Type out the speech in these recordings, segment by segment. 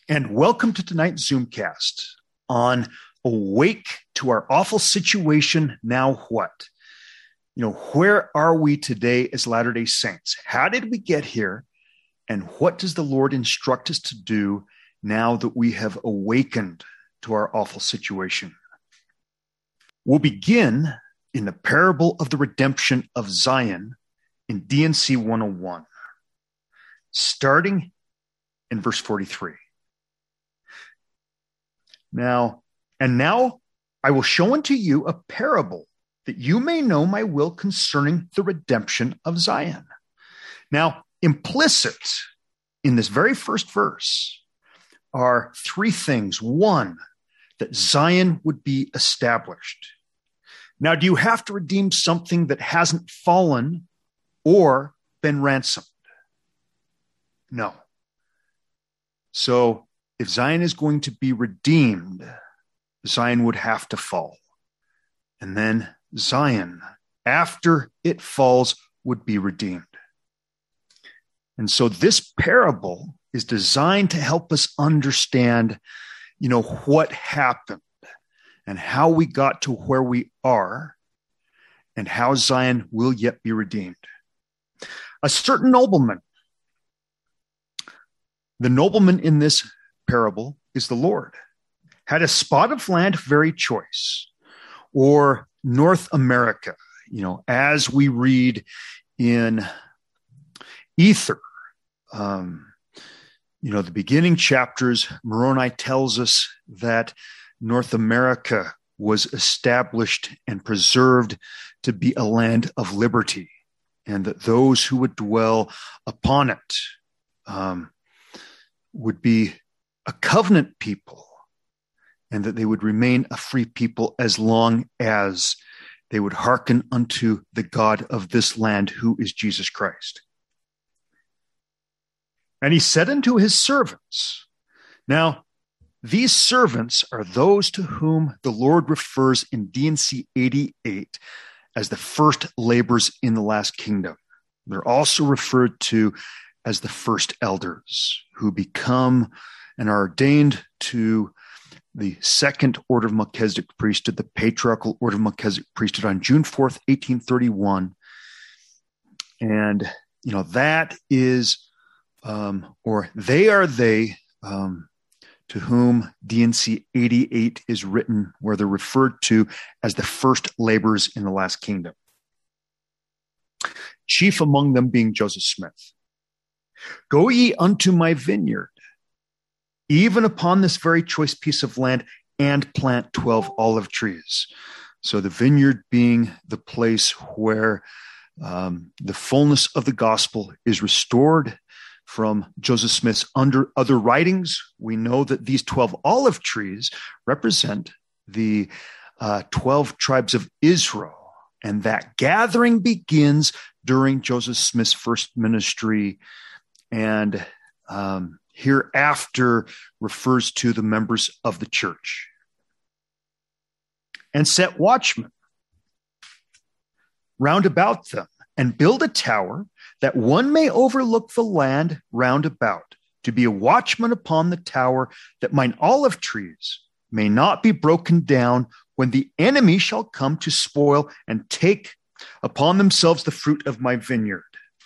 and welcome to tonight's Zoomcast on Awake to Our Awful Situation, Now What? Where are we today as Latter-day Saints? How did we get here? And what does the Lord instruct us to do now that we have awakened to our awful situation? We'll begin in the parable of the redemption of Zion in D&C 101, starting in verse 43. Now I will show unto you a parable that you may know my will concerning the redemption of Zion. Now, implicit in this very first verse are three things. One, that Zion would be established. Now, do you have to redeem something that hasn't fallen or been ransomed? No. So, if Zion is going to be redeemed, Zion would have to fall. And then Zion, after it falls, would be redeemed. And so this parable is designed to help us understand, what happened and how we got to where we are and how Zion will yet be redeemed. A certain nobleman, the nobleman in this parable is the Lord, had a spot of land very choice, or North America, as we read in Ether, the beginning chapters, Moroni tells us that North America was established and preserved to be a land of liberty, and that those who would dwell upon it would be a covenant people, and that they would remain a free people as long as they would hearken unto the God of this land, who is Jesus Christ. And he said unto his servants. Now, these servants are those to whom the Lord refers in D&C 88 as the first laborers in the last kingdom. They're also referred to as the first elders, who become and are ordained to the second order of Melchizedek priesthood, the patriarchal order of Melchizedek priesthood, on June 4th, 1831. And, that is, or they are they to whom D&C 88 is written, where they're referred to as the first laborers in the last kingdom. Chief among them being Joseph Smith. Go ye unto my vineyard, even upon this very choice piece of land, and plant 12 olive trees. So the vineyard being the place where the fullness of the gospel is restored from Joseph Smith's other writings. We know that these 12 olive trees represent the 12 tribes of Israel, and that gathering begins during Joseph Smith's first ministry, and hereafter refers to the members of the church. And set watchmen round about them, and build a tower, that one may overlook the land round about, to be a watchman upon the tower, that mine olive trees may not be broken down when the enemy shall come to spoil and take upon themselves the fruit of my vineyard.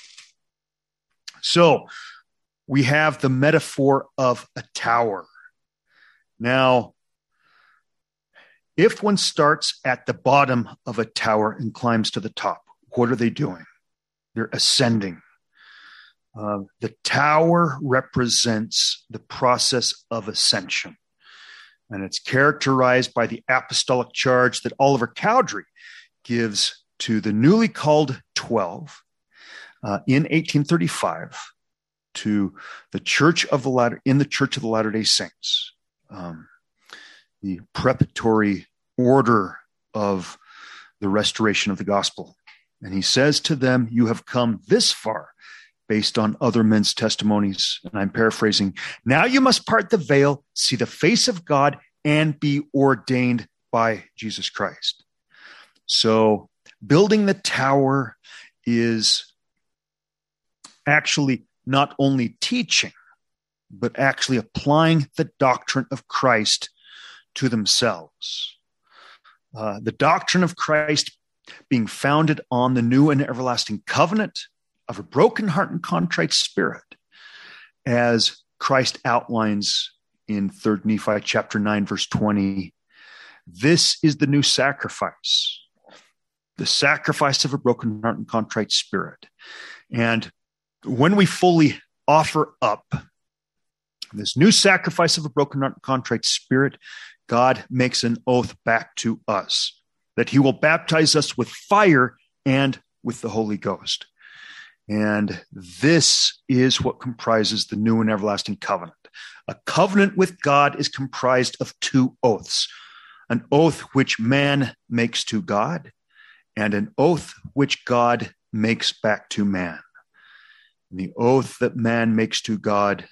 So we have the metaphor of a tower. Now, if one starts at the bottom of a tower and climbs to the top, what are they doing? They're ascending. The tower represents the process of ascension, and it's characterized by the apostolic charge that Oliver Cowdery gives to the newly called 12 in 1835 to the Church of the Latter-day Saints, the preparatory order of the restoration of the gospel. And he says to them, you have come this far based on other men's testimonies. And I'm paraphrasing. Now you must part the veil, see the face of God, and be ordained by Jesus Christ. So building the tower is actually not only teaching, but actually applying the doctrine of Christ to themselves. The doctrine of Christ being founded on the new and everlasting covenant of a broken heart and contrite spirit, as Christ outlines in 3 Nephi chapter 9, verse 20. This is the new sacrifice, the sacrifice of a broken heart and contrite spirit. And when we fully offer up this new sacrifice of a broken heart and contrite spirit, God makes an oath back to us that he will baptize us with fire and with the Holy Ghost. And this is what comprises the new and everlasting covenant. A covenant with God is comprised of two oaths: an oath which man makes to God, and an oath which God makes back to man. And the oath that man makes to God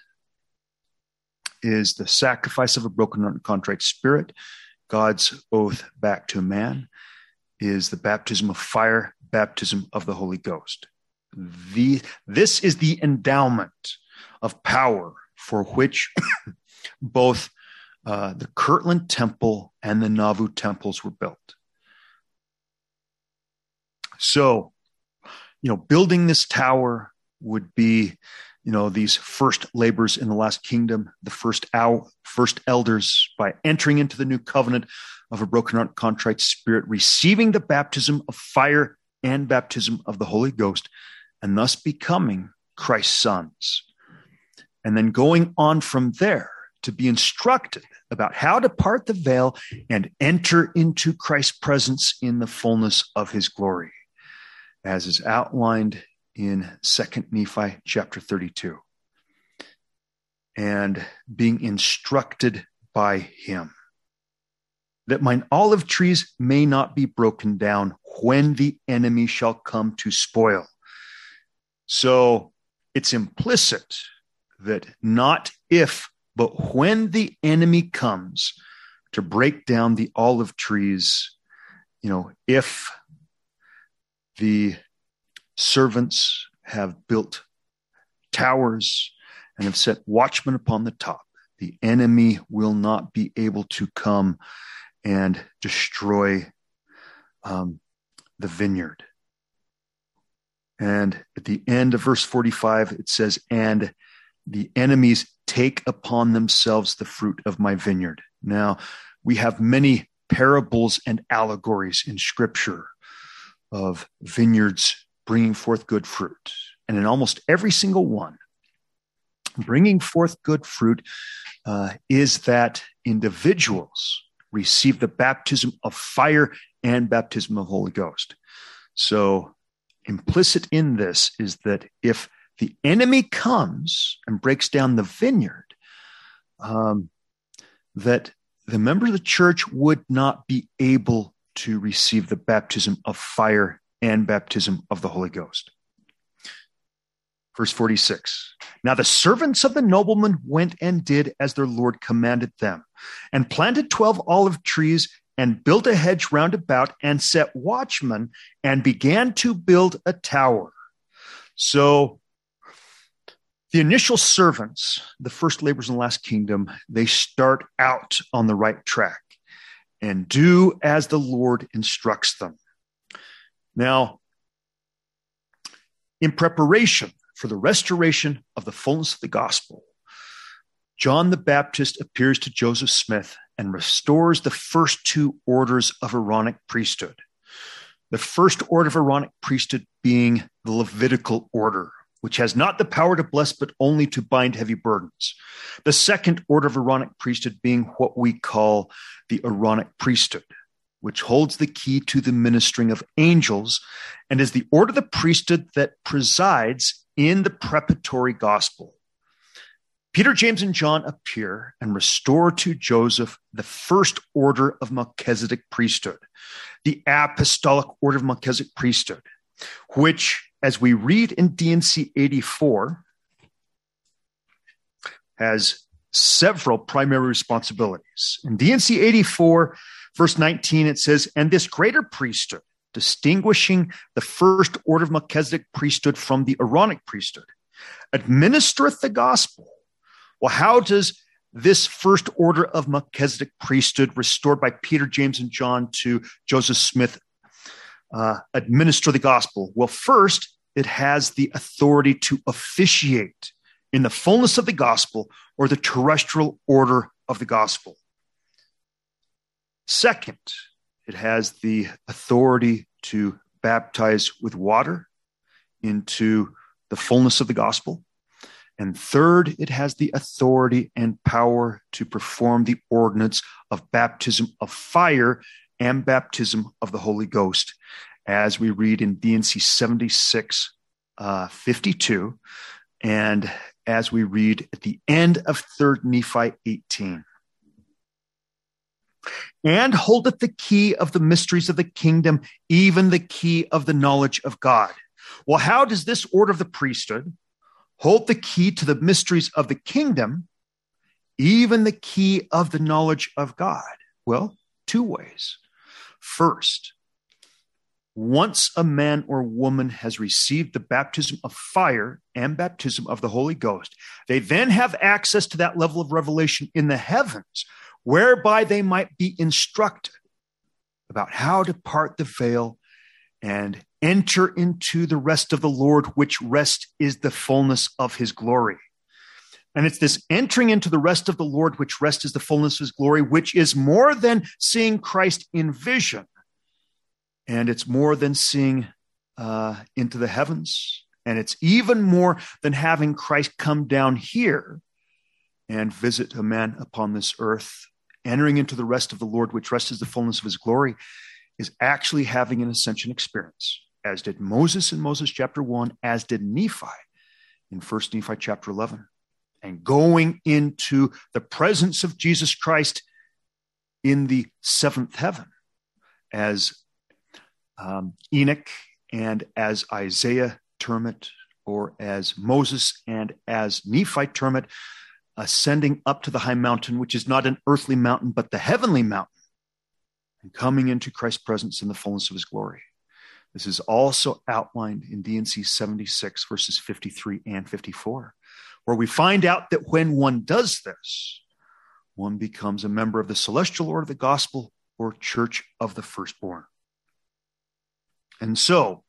is the sacrifice of a broken and contrite spirit. God's oath back to man is the baptism of fire, baptism of the Holy Ghost. This is the endowment of power for which both the Kirtland Temple and the Nauvoo temples were built. So, building this tower would be, these first labors in the last kingdom, the first elders, by entering into the new covenant of a broken heart, contrite spirit, receiving the baptism of fire and baptism of the Holy Ghost, and thus becoming Christ's sons. And then going on from there to be instructed about how to part the veil and enter into Christ's presence in the fullness of his glory, as is outlined in 2 Nephi chapter 32. And being instructed by him, that mine olive trees may not be broken down when the enemy shall come to spoil. So it's implicit that not if, but when the enemy comes to break down the olive trees, if the servants have built towers and have set watchmen upon the top, the enemy will not be able to come and destroy the vineyard. And at the end of verse 45, it says, and the enemies take upon themselves the fruit of my vineyard. Now, we have many parables and allegories in Scripture of vineyards bringing forth good fruit. And in almost every single one, bringing forth good fruit is that individuals receive the baptism of fire and baptism of Holy Ghost. So implicit in this is that if the enemy comes and breaks down the vineyard, that the members of the church would not be able to receive the baptism of fire and baptism of the Holy Ghost. Verse 46, now the servants of the nobleman went and did as their Lord commanded them, and planted 12 olive trees, and built a hedge round about, and set watchmen, and began to build a tower. So the initial servants, the first laborers in the last kingdom, they start out on the right track and do as the Lord instructs them. Now, in preparation for the restoration of the fullness of the gospel, John the Baptist appears to Joseph Smith and restores the first two orders of Aaronic priesthood. The first order of Aaronic priesthood being the Levitical order, which has not the power to bless, but only to bind heavy burdens. The second order of Aaronic priesthood being what we call the Aaronic priesthood, which holds the key to the ministering of angels and is the order of the priesthood that presides in the preparatory gospel. Peter, James, and John appear and restore to Joseph the first order of Melchizedek priesthood, the apostolic order of Melchizedek priesthood, which, as we read in D&C 84, has several primary responsibilities. In D&C 84, verse 19, it says, and this greater priesthood, distinguishing the first order of Melchizedek priesthood from the Aaronic priesthood, administereth the gospel, Well, how does this first order of Melchizedek priesthood, restored by Peter, James, and John to Joseph Smith, administer the gospel? Well, first, it has the authority to officiate in the fullness of the gospel, or the terrestrial order of the gospel. Second, it has the authority to baptize with water into the fullness of the gospel. And third, it has the authority and power to perform the ordinance of baptism of fire and baptism of the Holy Ghost, as we read in D&C 76:52, and as we read at the end of 3rd Nephi 18. And holdeth the key of the mysteries of the kingdom, even the key of the knowledge of God. Well, how does this order of the priesthood hold the key to the mysteries of the kingdom, even the key of the knowledge of God? Well, two ways. First, once a man or woman has received the baptism of fire and baptism of the Holy Ghost, they then have access to that level of revelation in the heavens, whereby they might be instructed about how to part the veil and enter into the rest of the Lord, which rest is the fullness of his glory. And it's this entering into the rest of the Lord, which rest is the fullness of his glory, which is more than seeing Christ in vision. And it's more than seeing into the heavens. And it's even more than having Christ come down here and visit a man upon this earth. Entering into the rest of the Lord, which rest is the fullness of his glory, is actually having an ascension experience, as did Moses in Moses chapter 1, as did Nephi in 1 Nephi chapter 11. And going into the presence of Jesus Christ in the seventh heaven, as Enoch and as Isaiah term it, or as Moses and as Nephi term it, ascending up to the high mountain, which is not an earthly mountain, but the heavenly mountain, and coming into Christ's presence in the fullness of his glory. This is also outlined in D&C 76, verses 53 and 54, where we find out that when one does this, one becomes a member of the celestial order of the gospel, or church of the firstborn. And so,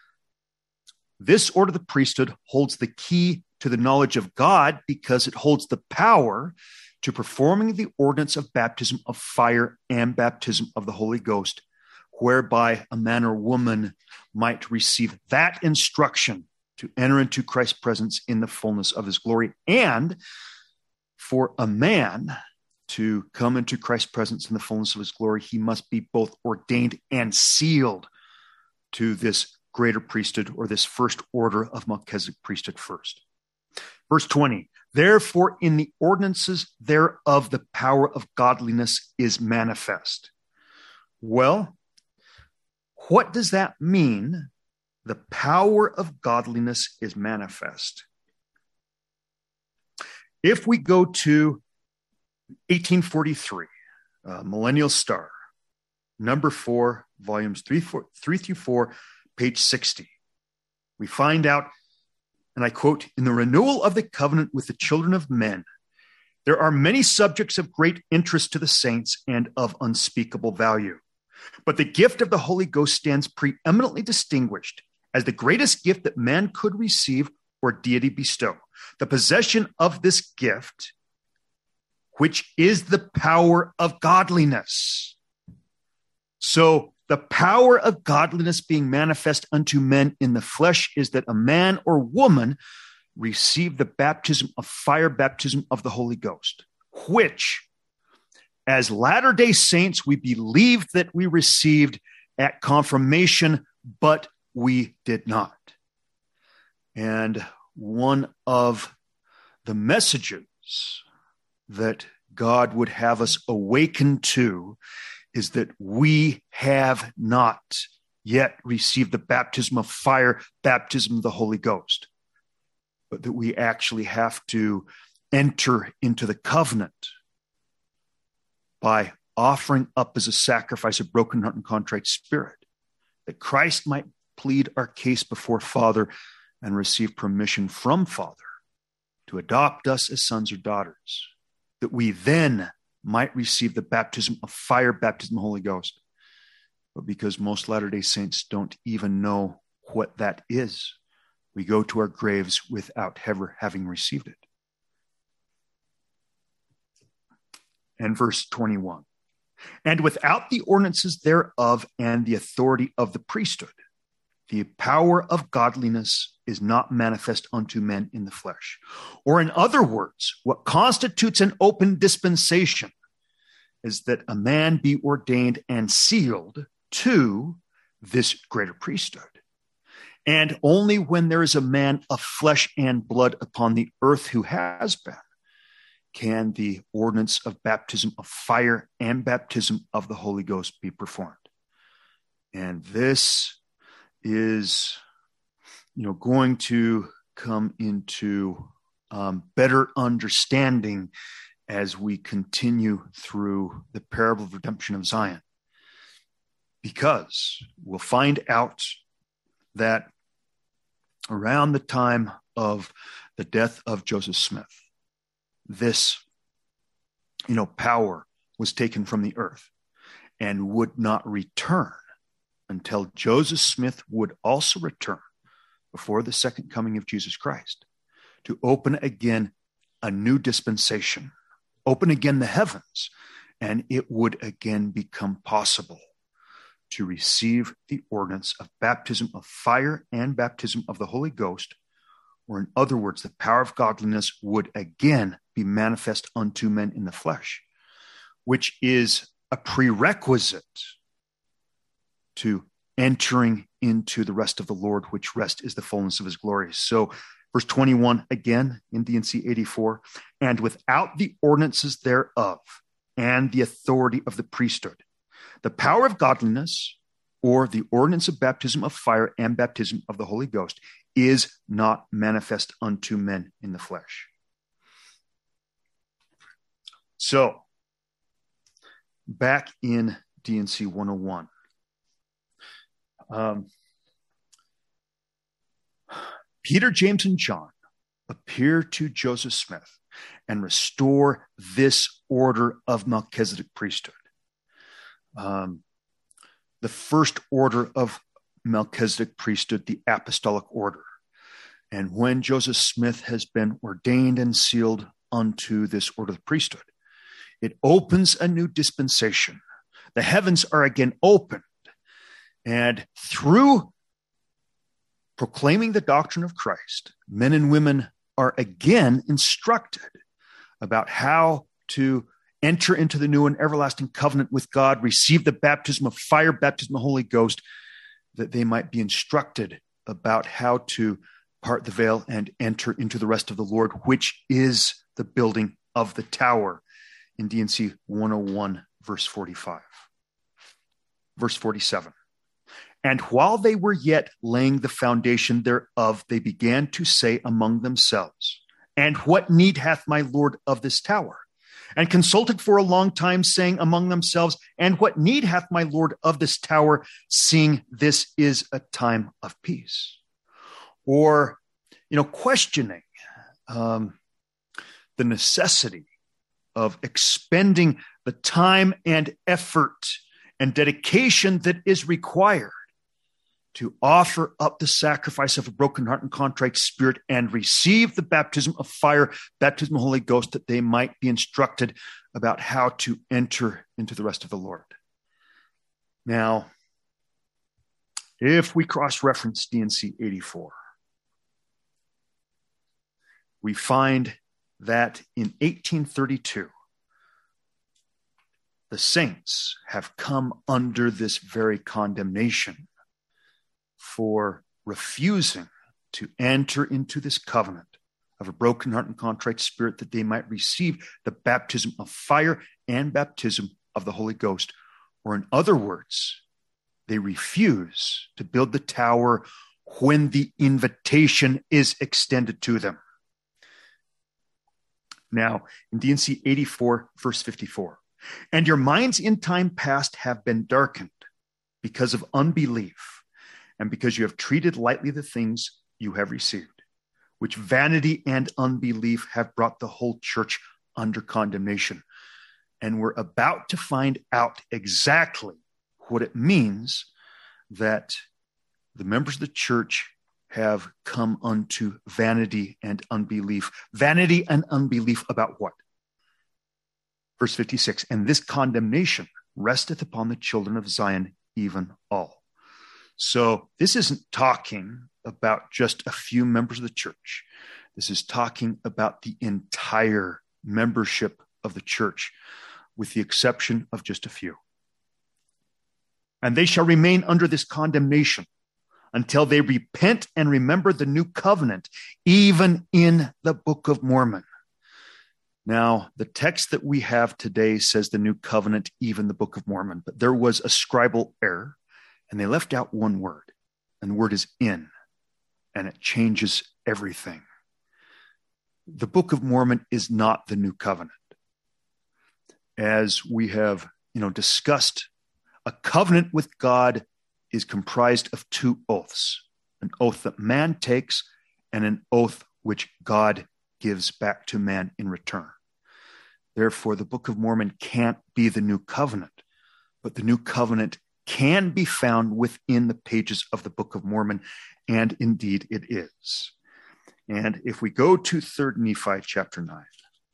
this order of the priesthood holds the key to the knowledge of God, because it holds the power to performing the ordinance of baptism of fire and baptism of the Holy Ghost, whereby a man or woman might receive that instruction to enter into Christ's presence in the fullness of his glory, and for a man to come into Christ's presence in the fullness of his glory, he must be both ordained and sealed to this greater priesthood, or this first order of Melchizedek priesthood first. Verse 20, therefore in the ordinances thereof the power of godliness is manifest. Well, what does that mean? The power of godliness is manifest. If we go to 1843, Millennial Star, number 4, volumes 3 through 4, page 60, we find out, and I quote, in the renewal of the covenant with the children of men, there are many subjects of great interest to the saints and of unspeakable value. But the gift of the Holy Ghost stands preeminently distinguished as the greatest gift that man could receive or deity bestow. The possession of this gift, which is the power of godliness. So the power of godliness being manifest unto men in the flesh is that a man or woman receive the baptism of fire, baptism of the Holy Ghost, which, as Latter-day Saints, we believed that we received at confirmation, but we did not. And one of the messages that God would have us awaken to is that we have not yet received the baptism of fire, baptism of the Holy Ghost, but that we actually have to enter into the covenant by offering up as a sacrifice a broken heart and contrite spirit, that Christ might plead our case before Father and receive permission from Father to adopt us as sons or daughters, that we then might receive the baptism of fire, baptism of the Holy Ghost. But because most Latter-day Saints don't even know what that is, we go to our graves without ever having received it. And verse 21. And without the ordinances thereof and the authority of the priesthood, the power of godliness is not manifest unto men in the flesh. Or in other words, what constitutes an open dispensation is that a man be ordained and sealed to this greater priesthood. And only when there is a man of flesh and blood upon the earth who has been, can the ordinance of baptism of fire and baptism of the Holy Ghost be performed. And this is, going to come into better understanding as we continue through the parable of redemption of Zion. Because we'll find out that around the time of the death of Joseph Smith, this, power was taken from the earth and would not return until Joseph Smith would also return before the second coming of Jesus Christ to open again a new dispensation, open again the heavens, and it would again become possible to receive the ordinance of baptism of fire and baptism of the Holy Ghost, or in other words, the power of godliness would again be manifest unto men in the flesh, which is a prerequisite to entering into the rest of the Lord, which rest is the fullness of his glory. So verse 21 again in D&C 84, and without the ordinances thereof and the authority of the priesthood, the power of godliness, or the ordinance of baptism of fire and baptism of the Holy Ghost, is not manifest unto men in the flesh. So, back in D&C 101, Peter, James, and John appear to Joseph Smith and restore this order of Melchizedek priesthood. The first order of Melchizedek priesthood, the apostolic order. And when Joseph Smith has been ordained and sealed unto this order of priesthood, it opens a new dispensation. The heavens are again opened. And through proclaiming the doctrine of Christ, men and women are again instructed about how to enter into the new and everlasting covenant with God, receive the baptism of fire, baptism of the Holy Ghost, that they might be instructed about how to part the veil and enter into the rest of the Lord, which is the building of the tower in D&C 101, verse 45. Verse 47. And while they were yet laying the foundation thereof, they began to say among themselves, and what need hath my Lord of this tower? And consulted for a long time, saying among themselves, and what need hath my Lord of this tower, seeing this is a time of peace? Or, questioning the necessity of expending the time and effort and dedication that is required to offer up the sacrifice of a broken heart and contrite spirit and receive the baptism of fire, baptism of the Holy Ghost, that they might be instructed about how to enter into the rest of the Lord. Now, if we cross-reference D&C 84, we find that in 1832, the saints have come under this very condemnation for refusing to enter into this covenant of a broken heart and contrite spirit, that they might receive the baptism of fire and baptism of the Holy Ghost. Or in other words, they refuse to build the tower when the invitation is extended to them. Now, in D&C 84, verse 54, and your minds in time past have been darkened because of unbelief, and because you have treated lightly the things you have received, which vanity and unbelief have brought the whole church under condemnation. And we're about to find out exactly what it means that the members of the church have come unto vanity and unbelief. Vanity and unbelief about what? Verse 56, and this condemnation resteth upon the children of Zion, even all. So this isn't talking about just a few members of the church. This is talking about the entire membership of the church, with the exception of just a few. And they shall remain under this condemnation until they repent and remember the new covenant, even in the Book of Mormon. Now, the text that we have today says the new covenant, even the Book of Mormon, but there was a scribal error, and they left out one word, and the word is in, and it changes everything. The Book of Mormon is not the new covenant. As we have, discussed, a covenant with God is comprised of two oaths, an oath that man takes and an oath which God gives back to man in return. Therefore, the Book of Mormon can't be the new covenant, but the new covenant can be found within the pages of the Book of Mormon, and indeed it is. And if we go to 3 Nephi chapter 9,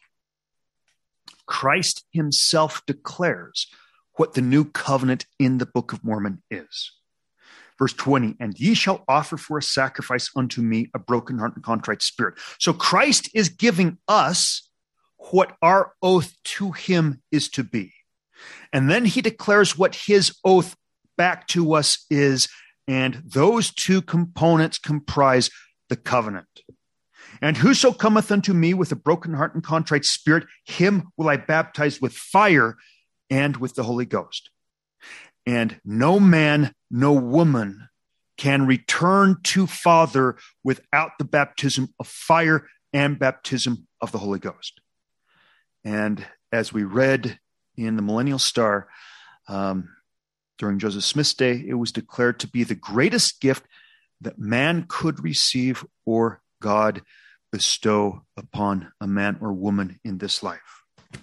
Christ himself declares what the new covenant in the Book of Mormon is. Verse 20, and ye shall offer for a sacrifice unto me a broken heart and contrite spirit. So Christ is giving us what our oath to him is to be. And then he declares what his oath back to us is, and those two components comprise the covenant. And whoso cometh unto me with a broken heart and contrite spirit, him will I baptize with fire and with the Holy Ghost. And no man, no woman can return to Father without the baptism of fire and baptism of the Holy Ghost. And as we read in the Millennial Star, during Joseph Smith's day, it was declared to be the greatest gift that man could receive or God bestow upon a man or woman in this life.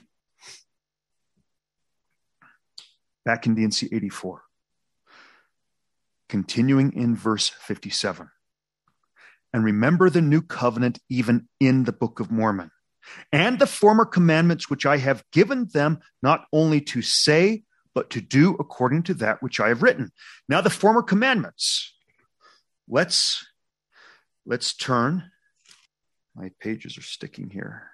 Back in D&C 84, continuing in verse 57. And remember the new covenant even in the Book of Mormon, and the former commandments which I have given them, not only to say, but to do according to that which I have written. Now the former commandments. Let's turn. My pages are sticking here.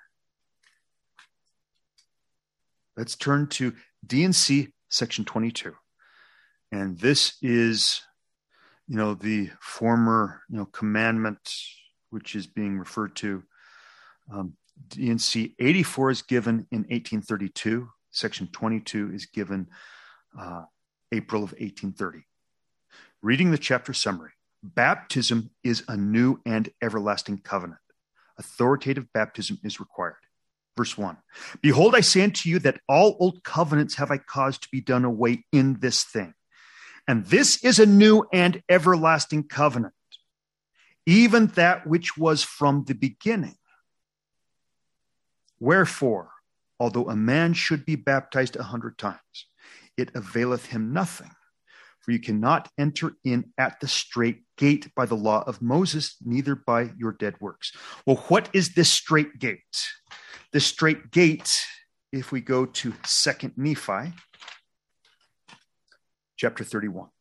Let's turn to D&C section 22. And this is, the former, commandment, which is being referred to. D&C 84 is given in 1832. Section 22 is given April of 1830. Reading the chapter summary. Baptism is a new and everlasting covenant. Authoritative baptism is required. Verse 1. Behold, I say unto you that all old covenants have I caused to be done away in this thing. And this is a new and everlasting covenant, even that which was from the beginning. Wherefore, although a man should be baptized 100 times, it availeth him nothing. For you cannot enter in at the strait gate by the law of Moses, neither by your dead works. Well, what is this strait gate? The strait gate, if we go to 2 Nephi, chapter 31,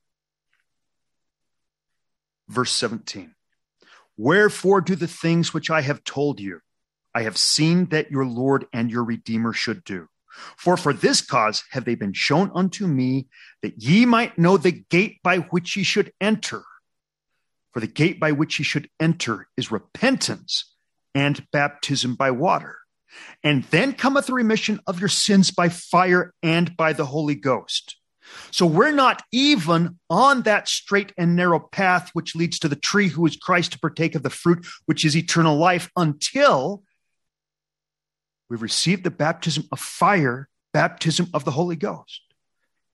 verse 17. Wherefore do the things which I have told you, I have seen that your Lord and your Redeemer should do. For this cause have they been shown unto me, that ye might know the gate by which ye should enter. For the gate by which ye should enter is repentance and baptism by water. And then cometh the remission of your sins by fire and by the Holy Ghost. So we're not even on that straight and narrow path which leads to the tree who is Christ to partake of the fruit, which is eternal life, until we've received the baptism of fire, baptism of the Holy Ghost.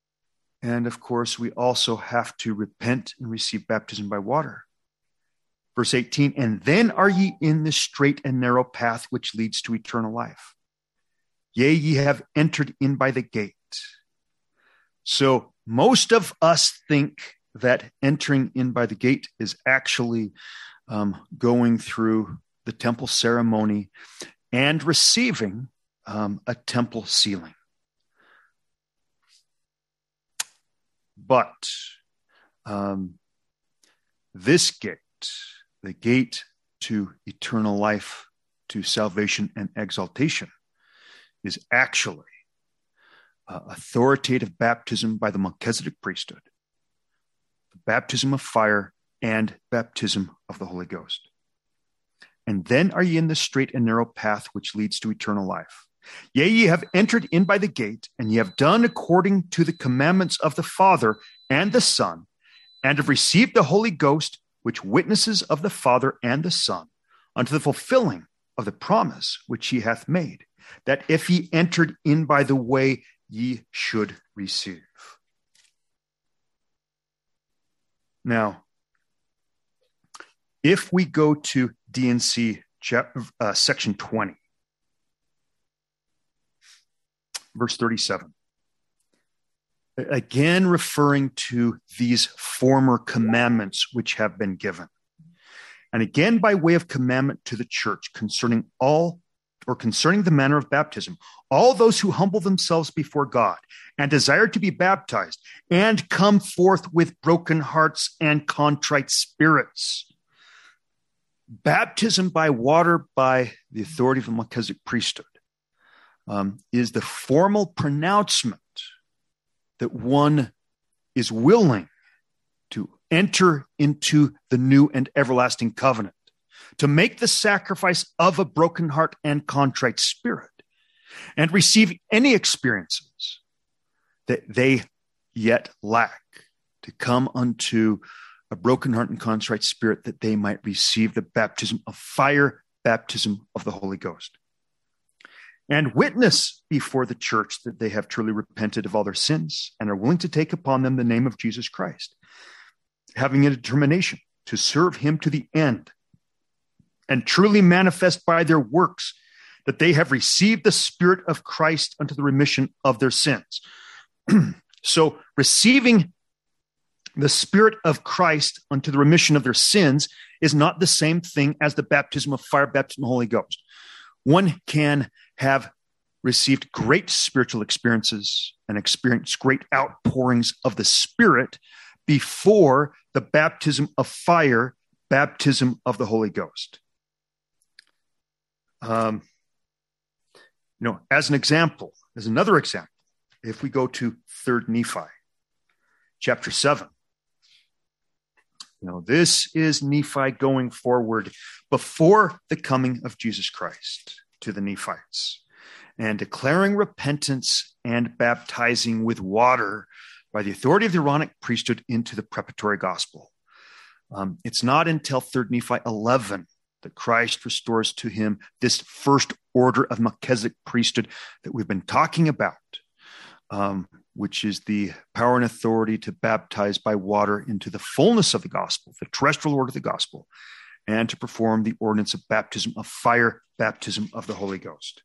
And of course, we also have to repent and receive baptism by water. Verse 18, and then are ye in the straight and narrow path which leads to eternal life. Yea, ye have entered in by the gate. So most of us think that entering in by the gate is actually going through the temple ceremony and receiving a temple sealing. But this gate, the gate to eternal life, to salvation and exaltation, is actually authoritative baptism by the Melchizedek priesthood, the baptism of fire, and baptism of the Holy Ghost. And then are ye in the straight and narrow path which leads to eternal life. Yea, ye have entered in by the gate, and ye have done according to the commandments of the Father and the Son, and have received the Holy Ghost, which witnesses of the Father and the Son, unto the fulfilling of the promise which he hath made, that if ye entered in by the way, ye should receive. Now, if we go to D&C section 20, verse 37, again referring to these former commandments which have been given, and again by way of commandment to the church concerning the manner of baptism, all those who humble themselves before God and desire to be baptized and come forth with broken hearts and contrite spirits. Baptism by water by the authority of the Melchizedek priesthood is the formal pronouncement that one is willing to enter into the new and everlasting covenant, to make the sacrifice of a broken heart and contrite spirit, and receive any experiences that they yet lack, to come unto a broken heart and contrite spirit, that they might receive the baptism of fire, baptism of the Holy Ghost, and witness before the church that they have truly repented of all their sins and are willing to take upon them the name of Jesus Christ, having a determination to serve him to the end, and truly manifest by their works that they have received the Spirit of Christ unto the remission of their sins. So receiving the Spirit of Christ unto the remission of their sins is not the same thing as the baptism of fire, baptism of the Holy Ghost. One can have received great spiritual experiences and experienced great outpourings of the Spirit before the baptism of fire, baptism of the Holy Ghost. As another example, if we go to 3rd Nephi, chapter 7, this is Nephi going forward before the coming of Jesus Christ to the Nephites and declaring repentance and baptizing with water by the authority of the Aaronic priesthood into the preparatory gospel. It's not until 3rd Nephi 11 that Christ restores to him this first order of Melchizedek priesthood that we've been talking about, which is the power and authority to baptize by water into the fullness of the gospel, the terrestrial order of the gospel, and to perform the ordinance of baptism of fire, baptism of the Holy Ghost.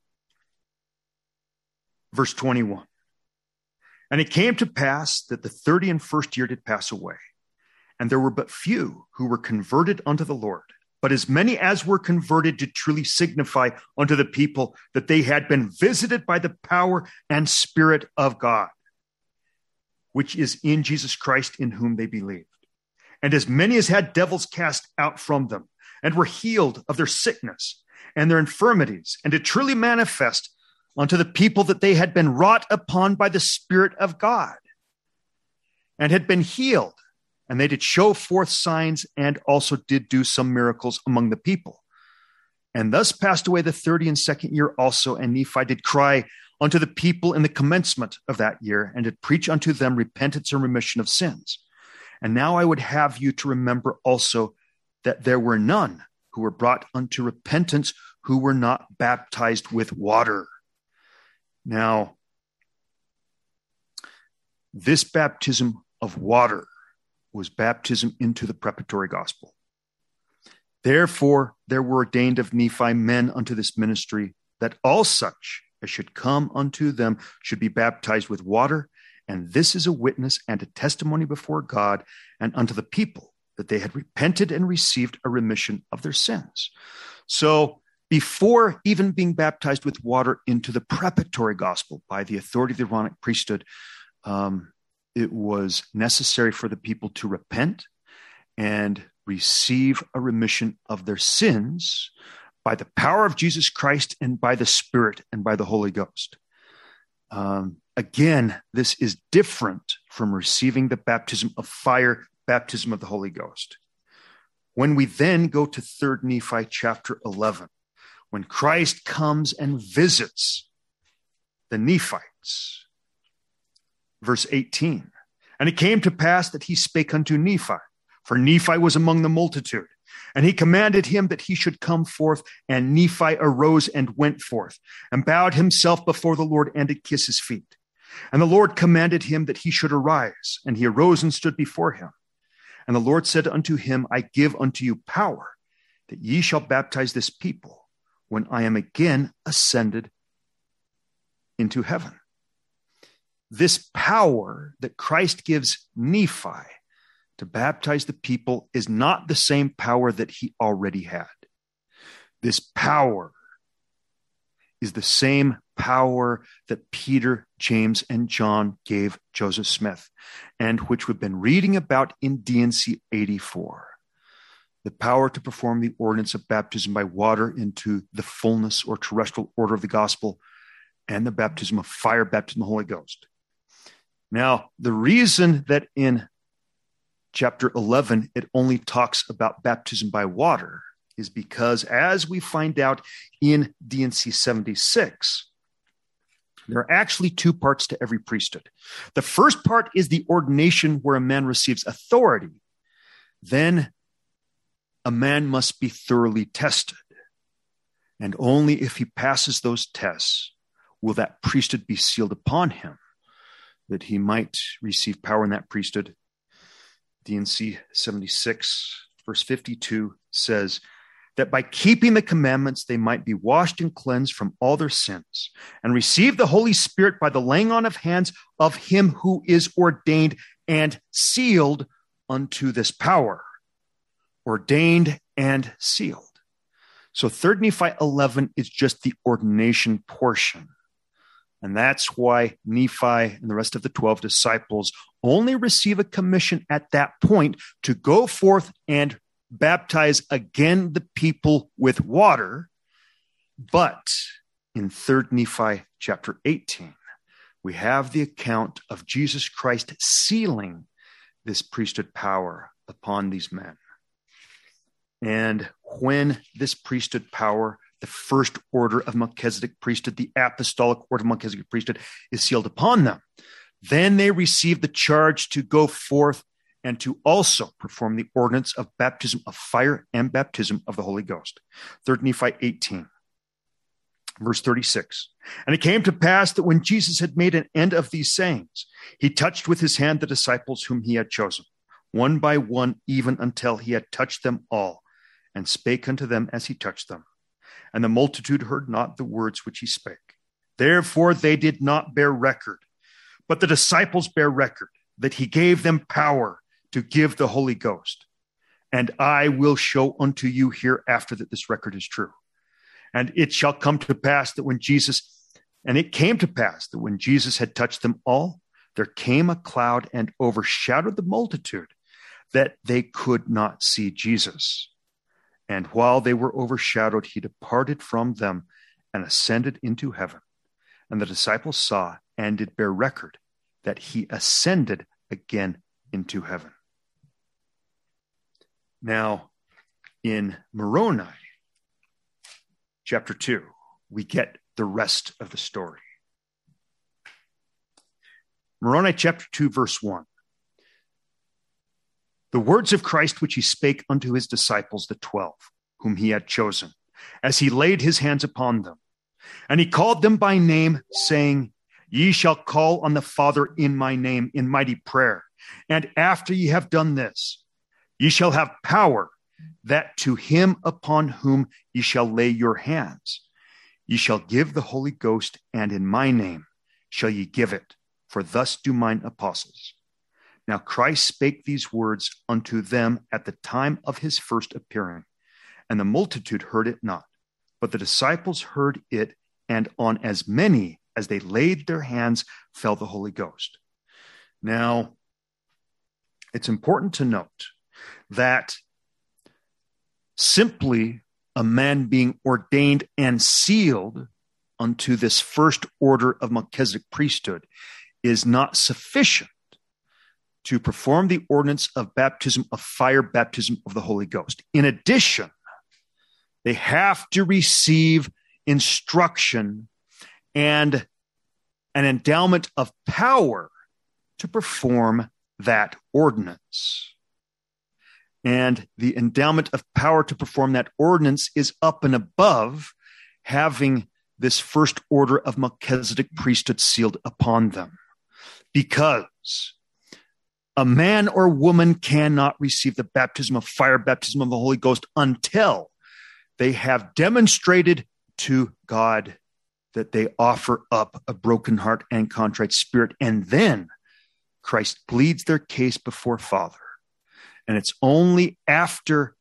Verse 21, and it came to pass that the 31st year did pass away, and there were but few who were converted unto the Lord. But as many as were converted did truly signify unto the people that they had been visited by the power and Spirit of God, which is in Jesus Christ, in whom they believed. And as many as had devils cast out from them, and were healed of their sickness and their infirmities, and did truly manifest unto the people that they had been wrought upon by the Spirit of God, and had been healed. And they did show forth signs, and also did do some miracles among the people. And thus passed away the 32nd year also, and Nephi did cry unto the people in the commencement of that year, and did preach unto them repentance and remission of sins. And now I would have you to remember also that there were none who were brought unto repentance who were not baptized with water. Now, this baptism of water was baptism into the preparatory gospel. Therefore, there were ordained of Nephi men unto this ministry, that all such as should come unto them should be baptized with water. And this is a witness and a testimony before God and unto the people that they had repented and received a remission of their sins. So before even being baptized with water into the preparatory gospel by the authority of the Aaronic priesthood, it was necessary for the people to repent and receive a remission of their sins by the power of Jesus Christ and by the Spirit and by the Holy Ghost. Again, this is different from receiving the baptism of fire, baptism of the Holy Ghost. When we then go to 3 Nephi chapter 11, when Christ comes and visits the Nephites, verse 18, and it came to pass that he spake unto Nephi, for Nephi was among the multitude, and he commanded him that he should come forth, and Nephi arose and went forth, and bowed himself before the Lord, and did kiss his feet. And the Lord commanded him that he should arise, and he arose and stood before him. And the Lord said unto him, I give unto you power, that ye shall baptize this people, when I am again ascended into heaven. This power that Christ gives Nephi to baptize the people is not the same power that he already had. This power is the same power that Peter, James, and John gave Joseph Smith, and which we've been reading about in D&C 84. The power to perform the ordinance of baptism by water into the fullness or terrestrial order of the gospel, and the baptism of fire, baptism of the Holy Ghost. Now, the reason that in chapter 11, it only talks about baptism by water is because, as we find out in D&C 76, there are actually two parts to every priesthood. The first part is the ordination where a man receives authority. Then a man must be thoroughly tested. And only if he passes those tests will that priesthood be sealed upon him, that he might receive power in that priesthood. D&C 76, verse 52 says, that by keeping the commandments they might be washed and cleansed from all their sins, and receive the Holy Spirit by the laying on of hands of him who is ordained and sealed unto this power. Ordained and sealed. So 3 Nephi 11 is just the ordination portion. And that's why Nephi and the rest of the 12 disciples only receive a commission at that point to go forth and baptize again the people with water. But in 3 Nephi chapter 18, we have the account of Jesus Christ sealing this priesthood power upon these men. And when this priesthood power, the first order of Melchizedek priesthood, the apostolic order of Melchizedek priesthood, is sealed upon them, then they receive the charge to go forth and to also perform the ordinance of baptism of fire and baptism of the Holy Ghost. 3 Nephi 18, verse 36. And it came to pass that when Jesus had made an end of these sayings, he touched with his hand the disciples whom he had chosen, one by one, even until he had touched them all, and spake unto them as he touched them. And the multitude heard not the words which he spake. Therefore they did not bear record, but the disciples bear record that he gave them power to give the Holy Ghost. And I will show unto you hereafter that this record is true. And it shall come to pass that when Jesus had touched them all, there came a cloud and overshadowed the multitude, that they could not see Jesus. And while they were overshadowed, he departed from them and ascended into heaven. And the disciples saw and did bear record that he ascended again into heaven. Now, in Moroni, chapter 2, we get the rest of the story. Moroni chapter 2, verse 1. The words of Christ which he spake unto his disciples, the 12, whom he had chosen, as he laid his hands upon them. And he called them by name, saying, Ye shall call on the Father in my name in mighty prayer. And after ye have done this, ye shall have power, that to him upon whom ye shall lay your hands, ye shall give the Holy Ghost, and in my name shall ye give it, for thus do mine apostles. Now Christ spake these words unto them at the time of his first appearing, and the multitude heard it not, but the disciples heard it, and on as many as they laid their hands fell the Holy Ghost. Now, it's important to note that simply a man being ordained and sealed unto this first order of Melchizedek priesthood is not sufficient to perform the ordinance of baptism of fire, baptism of the Holy Ghost. In addition, they have to receive instruction and an endowment of power to perform that ordinance. And the endowment of power to perform that ordinance is up and above having this first order of Melchizedek priesthood sealed upon them. Because a man or woman cannot receive the baptism of fire, baptism of the Holy Ghost, until they have demonstrated to God that they offer up a broken heart and contrite spirit. And then Christ pleads their case before Father. And it's only after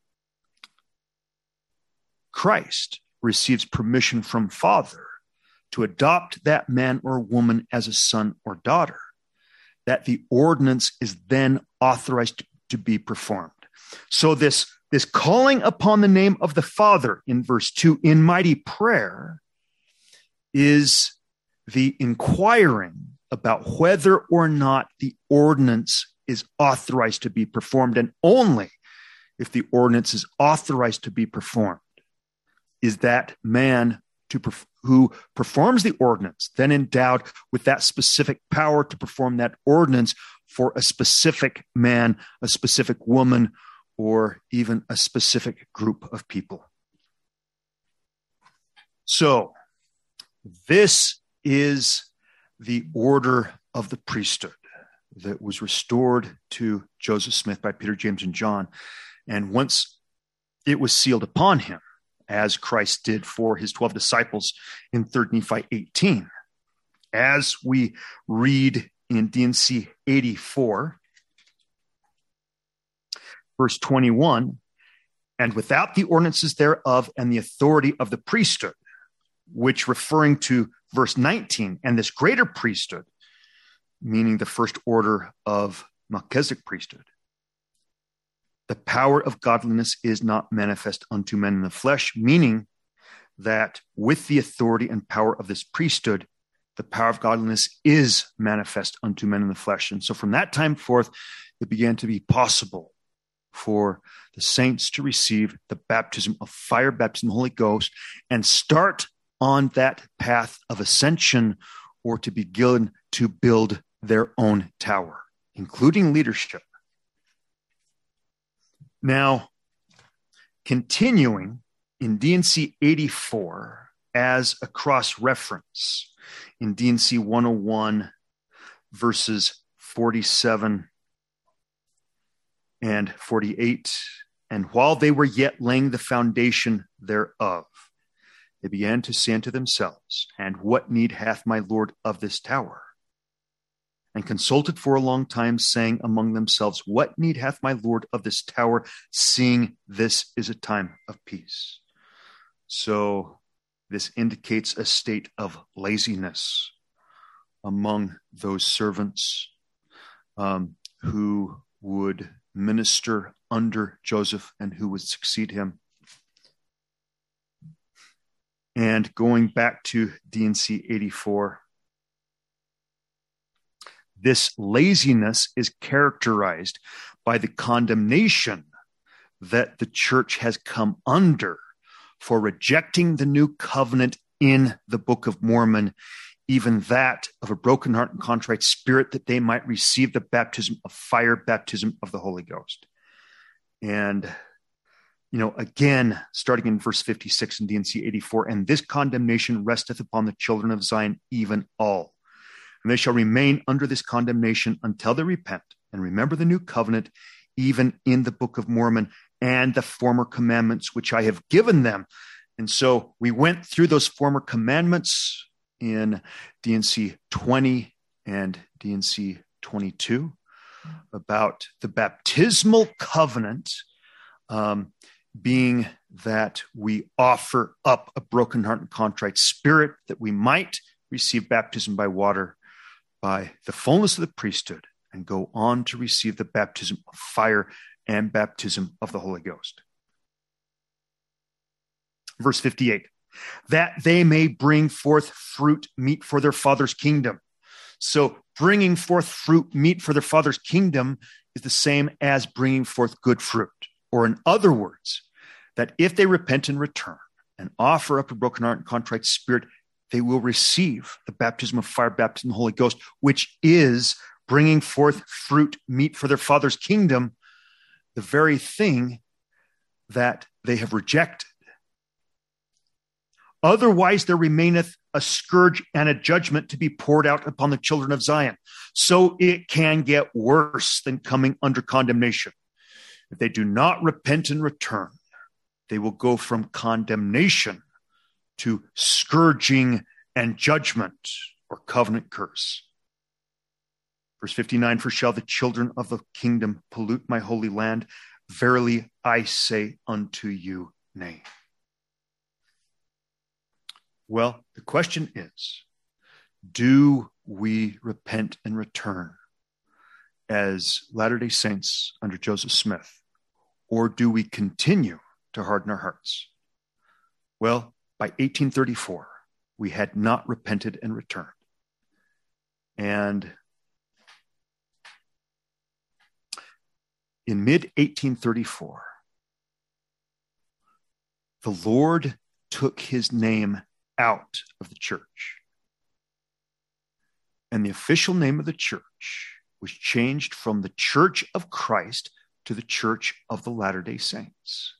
Christ receives permission from Father to adopt that man or woman as a son or daughter that the ordinance is then authorized to be performed. So this calling upon the name of the Father in verse 2 in mighty prayer is the inquiring about whether or not the ordinance is authorized to be performed, and only if the ordinance is authorized to be performed is that man who performs the ordinance then endowed with that specific power to perform that ordinance for a specific man, a specific woman, or even a specific group of people. So this is the order of the priesthood that was restored to Joseph Smith by Peter, James, and John. And once it was sealed upon him, as Christ did for his 12 disciples in 3 Nephi 18, as we read in D&C 84, verse 21, and without the ordinances thereof and the authority of the priesthood, which referring to verse 19, and this greater priesthood, meaning the first order of Melchizedek priesthood, the power of godliness is not manifest unto men in the flesh, meaning that with the authority and power of this priesthood, the power of godliness is manifest unto men in the flesh. And so from that time forth, it began to be possible for the saints to receive the baptism of fire, baptism of the Holy Ghost, and start on that path of ascension, or to begin to build their own tower, including leadership. Now, continuing in D&C 84 as a cross-reference in D&C 101, verses 47 and 48, and while they were yet laying the foundation thereof, they began to say unto themselves, and what need hath my Lord of this tower? And consulted for a long time, saying among themselves, what need hath my Lord of this tower, seeing this is a time of peace? So this indicates a state of laziness among those servants who would minister under Joseph and who would succeed him. And going back to D&C 84, this laziness is characterized by the condemnation that the church has come under for rejecting the new covenant in the Book of Mormon, even that of a broken heart and contrite spirit, that they might receive the baptism of fire, baptism of the Holy Ghost. And, again, starting in verse 56 in D&C 84, and this condemnation resteth upon the children of Zion, even all. And they shall remain under this condemnation until they repent and remember the new covenant, even in the Book of Mormon, and the former commandments which I have given them. And so we went through those former commandments in D&C 20 and D&C 22 about the baptismal covenant, being that we offer up a broken heart and contrite spirit that we might receive baptism by water by the fullness of the priesthood and go on to receive the baptism of fire and baptism of the Holy Ghost. Verse 58, that they may bring forth fruit meet for their Father's kingdom. So bringing forth fruit meet for their Father's kingdom is the same as bringing forth good fruit. Or in other words, that if they repent and return and offer up a broken heart and contrite spirit, they will receive the baptism of fire, baptism of the Holy Ghost, which is bringing forth fruit meet for their Father's kingdom, the very thing that they have rejected. Otherwise, there remaineth a scourge and a judgment to be poured out upon the children of Zion. So it can get worse than coming under condemnation. If they do not repent and return, they will go from condemnation to scourging and judgment or covenant curse. Verse 59, for shall the children of the kingdom pollute my holy land? Verily I say unto you, nay. Well, the question is, do we repent and return as Latter-day Saints under Joseph Smith, or do we continue to harden our hearts? Well, by 1834, we had not repented and returned. And in mid-1834, the Lord took his name out of the church. And the official name of the church was changed from the Church of Christ to the Church of the Latter-day Saints.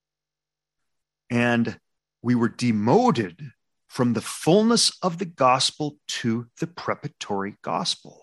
And we were demoted from the fullness of the gospel to the preparatory gospel.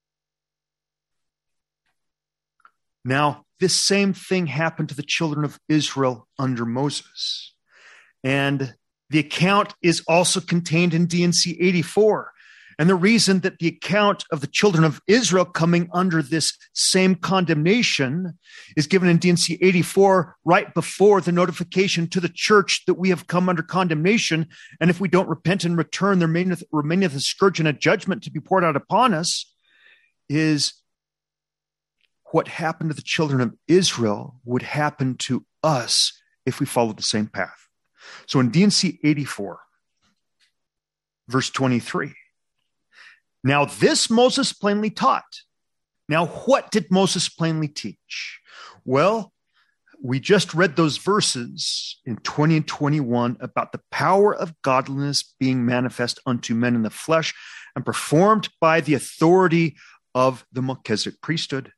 Now, this same thing happened to the children of Israel under Moses. And the account is also contained in D&C 84. And the reason that the account of the children of Israel coming under this same condemnation is given in D&C 84 right before the notification to the church that we have come under condemnation. And if we don't repent and return, there remaineth a scourge and a judgment to be poured out upon us, is what happened to the children of Israel would happen to us if we followed the same path. So in D&C 84, verse 23, now this Moses plainly taught. Now what did Moses plainly teach? Well, we just read those verses in 20 and 21 about the power of godliness being manifest unto men in the flesh and performed by the authority of the Melchizedek priesthood.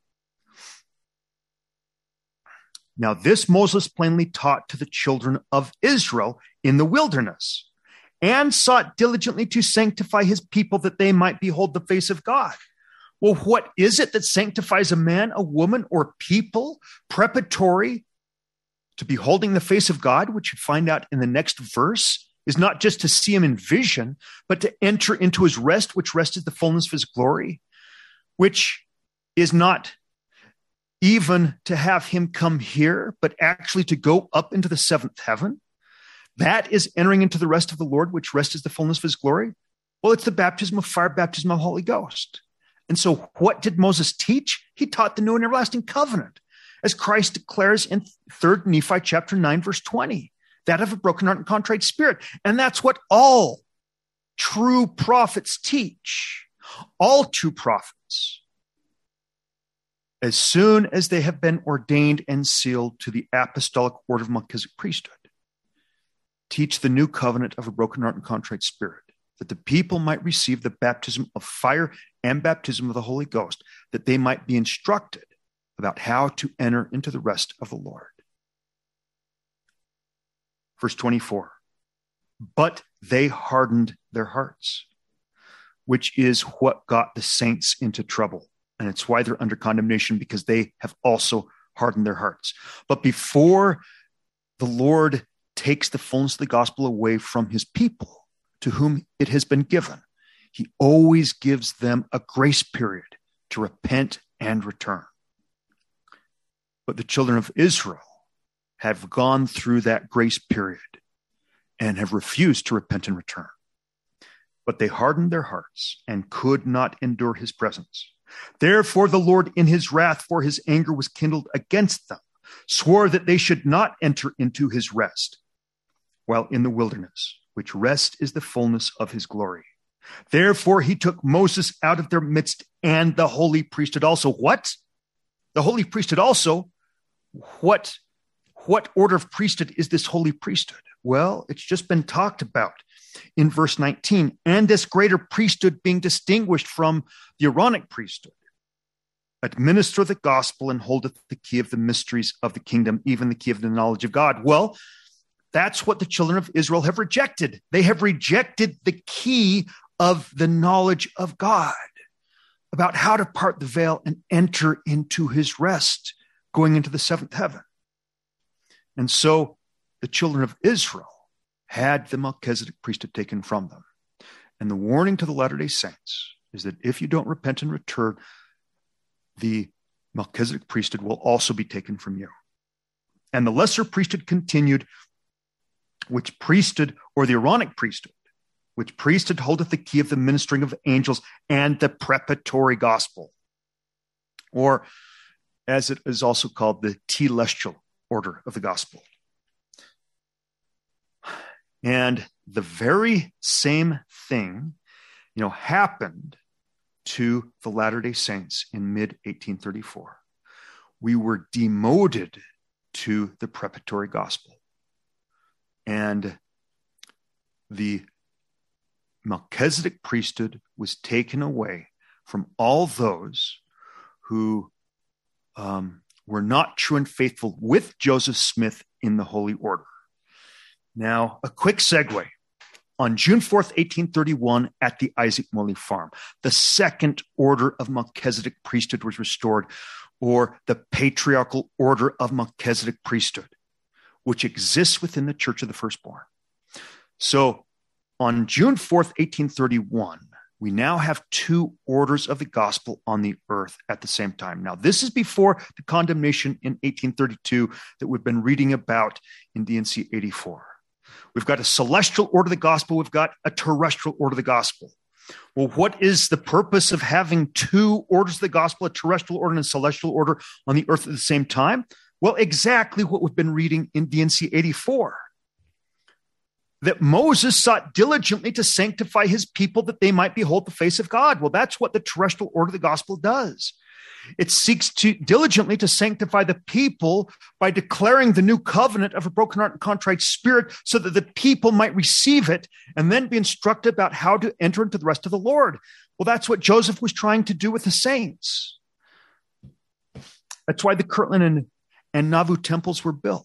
Now this Moses plainly taught to the children of Israel in the wilderness, and sought diligently to sanctify his people that they might behold the face of God. Well, what is it that sanctifies a man, a woman, or people preparatory to beholding the face of God, which you find out in the next verse, is not just to see him in vision, but to enter into his rest, which rest is the fullness of his glory, which is not even to have him come here, but actually to go up into the seventh heaven. That is entering into the rest of the Lord, which rest is the fullness of his glory. Well, it's the baptism of fire, baptism of the Holy Ghost. And so what did Moses teach? He taught the new and everlasting covenant, as Christ declares in 3 Nephi chapter 9, verse 20, that of a broken heart and contrite spirit. And that's what all true prophets teach. All true prophets, as soon as they have been ordained and sealed to the apostolic order of Melchizedek priesthood, teach the new covenant of a broken heart and contrite spirit, that the people might receive the baptism of fire and baptism of the Holy Ghost, that they might be instructed about how to enter into the rest of the Lord. Verse 24, but they hardened their hearts, which is what got the saints into trouble. And it's why they're under condemnation, because they have also hardened their hearts. But before the Lord takes the fullness of the gospel away from his people to whom it has been given, he always gives them a grace period to repent and return. But the children of Israel have gone through that grace period and have refused to repent and return. But they hardened their hearts and could not endure his presence. Therefore, the Lord, in his wrath, for his anger was kindled against them, swore that they should not enter into his rest while in the wilderness, which rest is the fullness of his glory. Therefore, he took Moses out of their midst and the holy priesthood also. What? The holy priesthood also? What order of priesthood is this holy priesthood? Well, it's just been talked about in verse 19. And this greater priesthood being distinguished from the Aaronic priesthood, administer the gospel and holdeth the key of the mysteries of the kingdom, even the key of the knowledge of God. Well, that's what the children of Israel have rejected. They have rejected the key of the knowledge of God, about how to part the veil and enter into his rest, going into the seventh heaven. And so the children of Israel had the Melchizedek priesthood taken from them. And the warning to the Latter-day Saints is that if you don't repent and return, the Melchizedek priesthood will also be taken from you. And the lesser priesthood continued, which priesthood, or the Aaronic priesthood, which priesthood holdeth the key of the ministering of angels and the preparatory gospel, or as it is also called, the telestial order of the gospel. And the very same thing, happened to the Latter-day Saints in mid-1834. We were demoted to the preparatory gospel. And the Melchizedek priesthood was taken away from all those who were not true and faithful with Joseph Smith in the Holy Order. Now, a quick segue. On June 4th, 1831, at the Isaac Morley farm, the second order of Melchizedek priesthood was restored, or the patriarchal order of Melchizedek priesthood, which exists within the Church of the Firstborn. So on June 4th, 1831, we now have two orders of the gospel on the earth at the same time. Now, this is before the condemnation in 1832 that we've been reading about in D&C 84. We've got a celestial order of the gospel. We've got a terrestrial order of the gospel. Well, what is the purpose of having two orders of the gospel, a terrestrial order and a celestial order on the earth at the same time? Well, exactly what we've been reading in D&C 84. That Moses sought diligently to sanctify his people that they might behold the face of God. Well, that's what the terrestrial order of the gospel does. It seeks to diligently to sanctify the people by declaring the new covenant of a broken heart and contrite spirit so that the people might receive it and then be instructed about how to enter into the rest of the Lord. Well, that's what Joseph was trying to do with the saints. That's why the Kirtland and Nauvoo temples were built.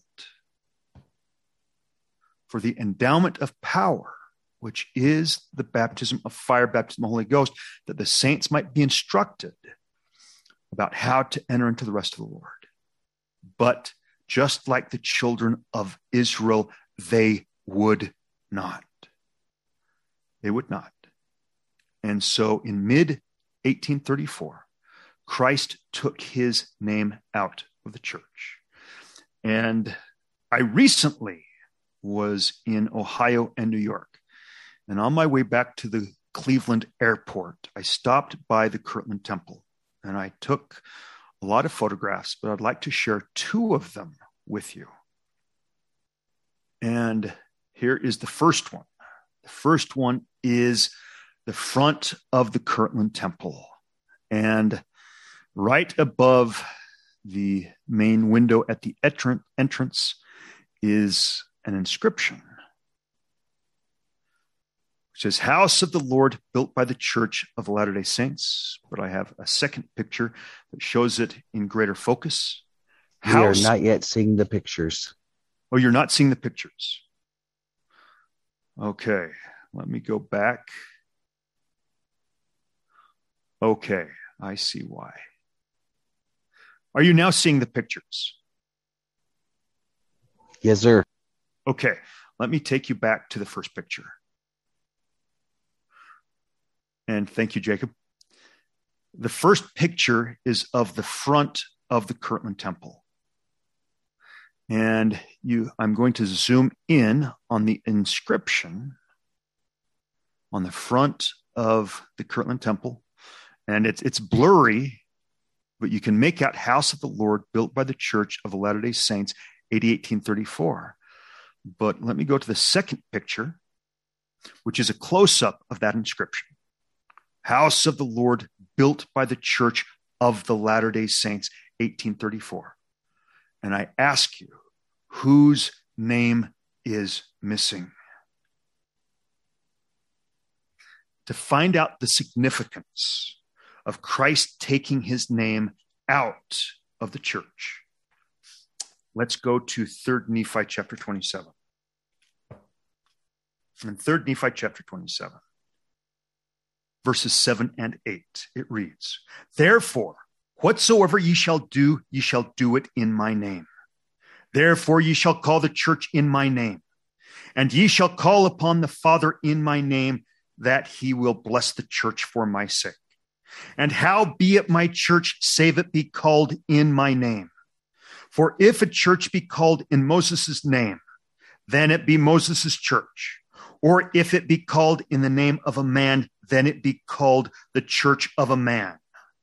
For the endowment of power, which is the baptism of fire, baptism of the Holy Ghost, that the saints might be instructed about how to enter into the rest of the Lord. But just like the children of Israel, they would not. They would not. And so in mid-1834, Christ took his name out of the church. And I recently was in Ohio and New York. And on my way back to the Cleveland airport, I stopped by the Kirtland Temple. And I took a lot of photographs, but I'd like to share two of them with you. And here is the first one. The first one is the front of the Kirtland Temple. And right above the main window at the entrance is an inscription. It says, House of the Lord built by the Church of the Latter-day Saints. But I have a second picture that shows it in greater focus. We are not yet seeing the pictures. Oh, you're not seeing the pictures. Okay, let me go back. Okay, I see why. Are you now seeing the pictures? Yes, sir. Okay, let me take you back to the first picture. And thank you, Jacob. The first picture is of the front of the Kirtland Temple. And I'm going to zoom in on the inscription on the front of the Kirtland Temple. And it's blurry, but you can make out House of the Lord, built by the Church of the Latter-day Saints, AD 1834. But let me go to the second picture, which is a close-up of that inscription. House of the Lord, built by the Church of the Latter-day Saints, 1834. And I ask you, whose name is missing? To find out the significance of Christ taking his name out of the church, let's go to 3rd Nephi chapter 27. In 3rd Nephi chapter 27, verses 7 and 8, it reads, "Therefore, whatsoever ye shall do it in my name. Therefore ye shall call the church in my name, and ye shall call upon the Father in my name, that he will bless the church for my sake. And howbeit my church, save it be called in my name. For if a church be called in Moses' name, then it be Moses' church. Or if it be called in the name of a man, then it be called the church of a man."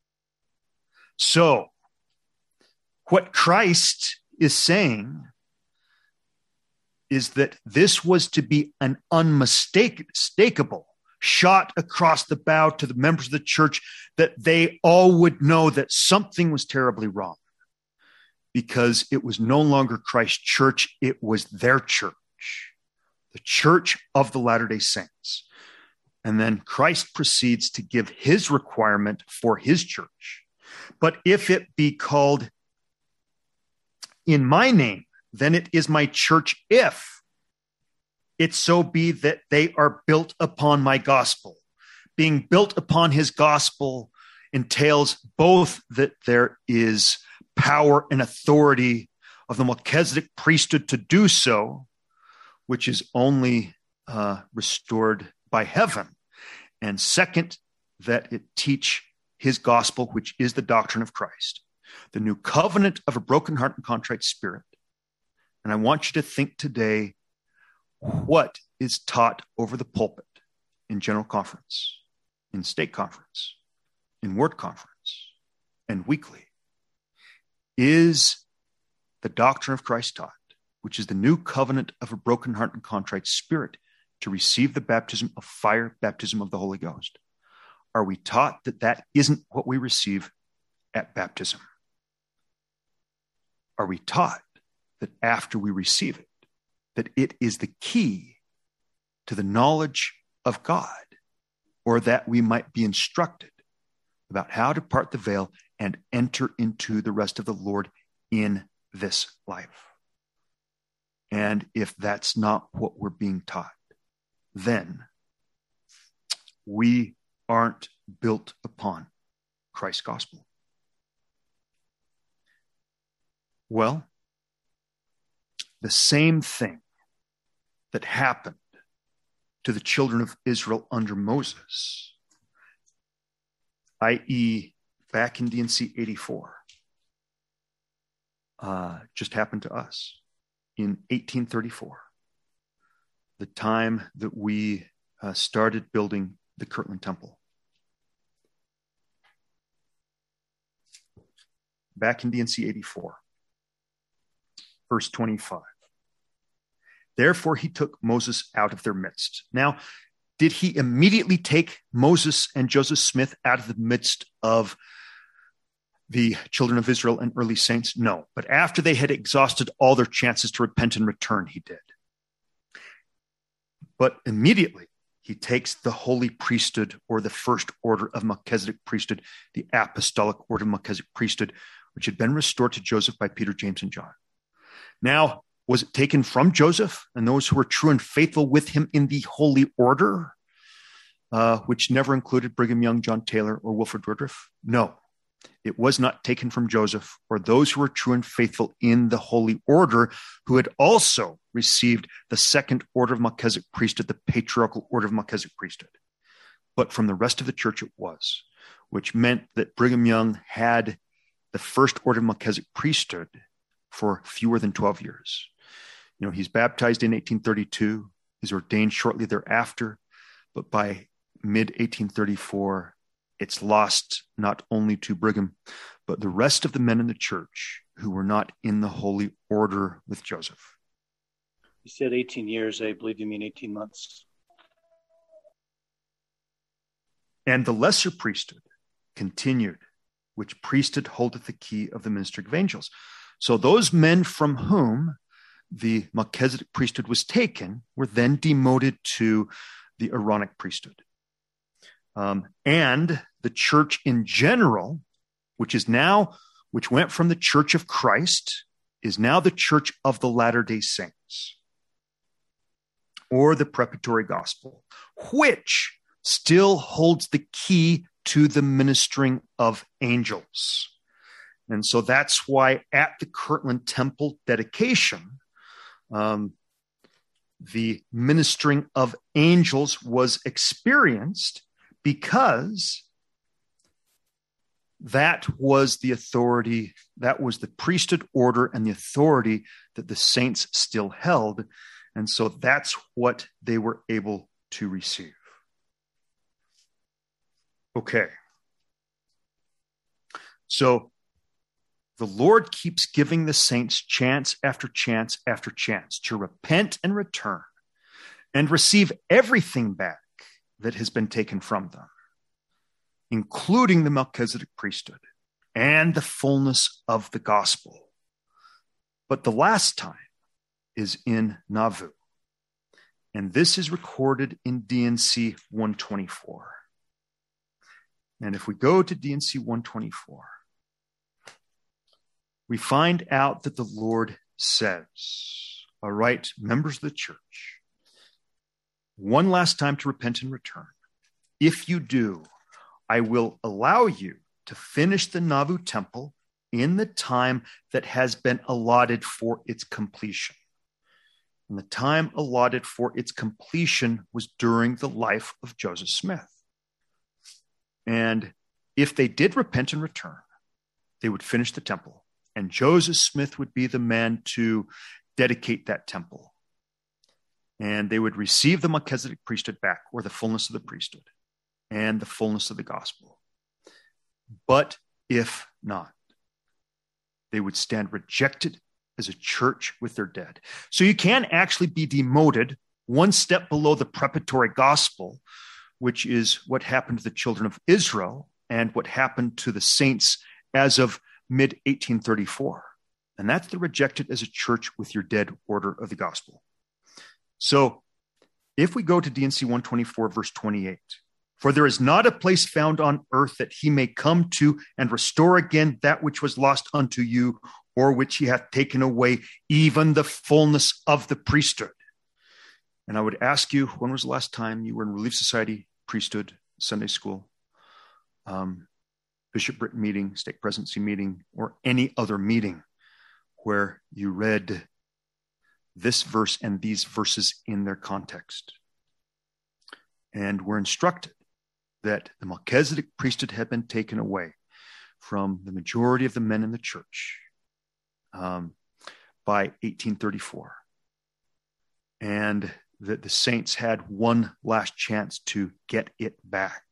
So, what Christ is saying is that this was to be an unmistakable shot across the bow to the members of the church, that they all would know that something was terribly wrong, because it was no longer Christ's church, it was their church, the Church of the Latter-day Saints. And then Christ proceeds to give his requirement for his church. "But if it be called in my name, then it is my church, if it so be that they are built upon my gospel." Being built upon his gospel entails both that there is power and authority of the Melchizedek priesthood to do so, which is only restored by heaven. And second, that it teach his gospel, which is the doctrine of Christ, the new covenant of a broken heart and contrite spirit. And I want you to think today, what is taught over the pulpit in general conference, in state conference, in word conference, and weekly? Is the doctrine of Christ taught, which is the new covenant of a broken heart and contrite spirit, to receive the baptism of fire, baptism of the Holy Ghost? Are we taught that that isn't what we receive at baptism? Are we taught that after we receive it, that it is the key to the knowledge of God, or that we might be instructed about how to part the veil and enter into the rest of the Lord in this life? And if that's not what we're being taught, then we aren't built upon Christ's gospel. Well, the same thing that happened to the children of Israel under Moses, i.e., back in D&C 84, just happened to us in 1834, the time that we started building the Kirtland Temple. Back in D&C 84, verse 25. "Therefore he took Moses out of their midst." Now, did he immediately take Moses and Joseph Smith out of the midst of the children of Israel and early saints? No. But after they had exhausted all their chances to repent and return, he did. But immediately he takes the holy priesthood, or the first order of Melchizedek priesthood, the apostolic order of Melchizedek priesthood, which had been restored to Joseph by Peter, James, and John. Now, was it taken from Joseph and those who were true and faithful with him in the holy order, which never included Brigham Young, John Taylor, or Wilford Woodruff? No. It was not taken from Joseph or those who were true and faithful in the holy order, who had also received the second order of Melchizedek priesthood, the patriarchal order of Melchizedek priesthood. But from the rest of the church it was, which meant that Brigham Young had the first order of Melchizedek priesthood for fewer than 12 years. He's baptized in 1832, is ordained shortly thereafter, but by mid-1834, it's lost not only to Brigham, but the rest of the men in the church who were not in the holy order with Joseph. You said 18 years. I believe you mean 18 months. And the lesser priesthood continued, which priesthood holdeth the key of the ministry of angels. So those men from whom the Melchizedek priesthood was taken were then demoted to the Aaronic priesthood. And the church in general, which went from the Church of Christ, is now the Church of the Latter-day Saints, or the Preparatory Gospel, which still holds the key to the ministering of angels. And so that's why at the Kirtland Temple dedication, the ministering of angels was experienced, because that was the authority, that was the priesthood order and the authority that the saints still held. And so that's what they were able to receive. Okay. So the Lord keeps giving the saints chance after chance after chance to repent and return and receive everything back that has been taken from them, including the Melchizedek priesthood and the fullness of the gospel. But the last time is in Nauvoo. And this is recorded in D&C 124. And if we go to D&C 124, we find out that the Lord says, all right, members of the church, one last time to repent and return. If you do, I will allow you to finish the Nauvoo temple in the time that has been allotted for its completion. And the time allotted for its completion was during the life of Joseph Smith. And if they did repent and return, they would finish the temple. And Joseph Smith would be the man to dedicate that temple. And they would receive the Melchizedek priesthood back, or the fullness of the priesthood and the fullness of the gospel. But if not, they would stand rejected as a church with their dead. So you can actually be demoted one step below the preparatory gospel, which is what happened to the children of Israel and what happened to the saints as of mid-1834. And that's the rejected as a church with your dead order of the gospel. So if we go to D&C 124, verse 28, for there is not a place found on earth that he may come to and restore again that which was lost unto you, or which he hath taken away, even the fullness of the priesthood. And I would ask you, when was the last time you were in Relief Society, priesthood, Sunday school, bishopric meeting, stake presidency meeting, or any other meeting where you read this verse and these verses in their context? And we're instructed that the Melchizedek priesthood had been taken away from the majority of the men in the church by 1834. And that the saints had one last chance to get it back.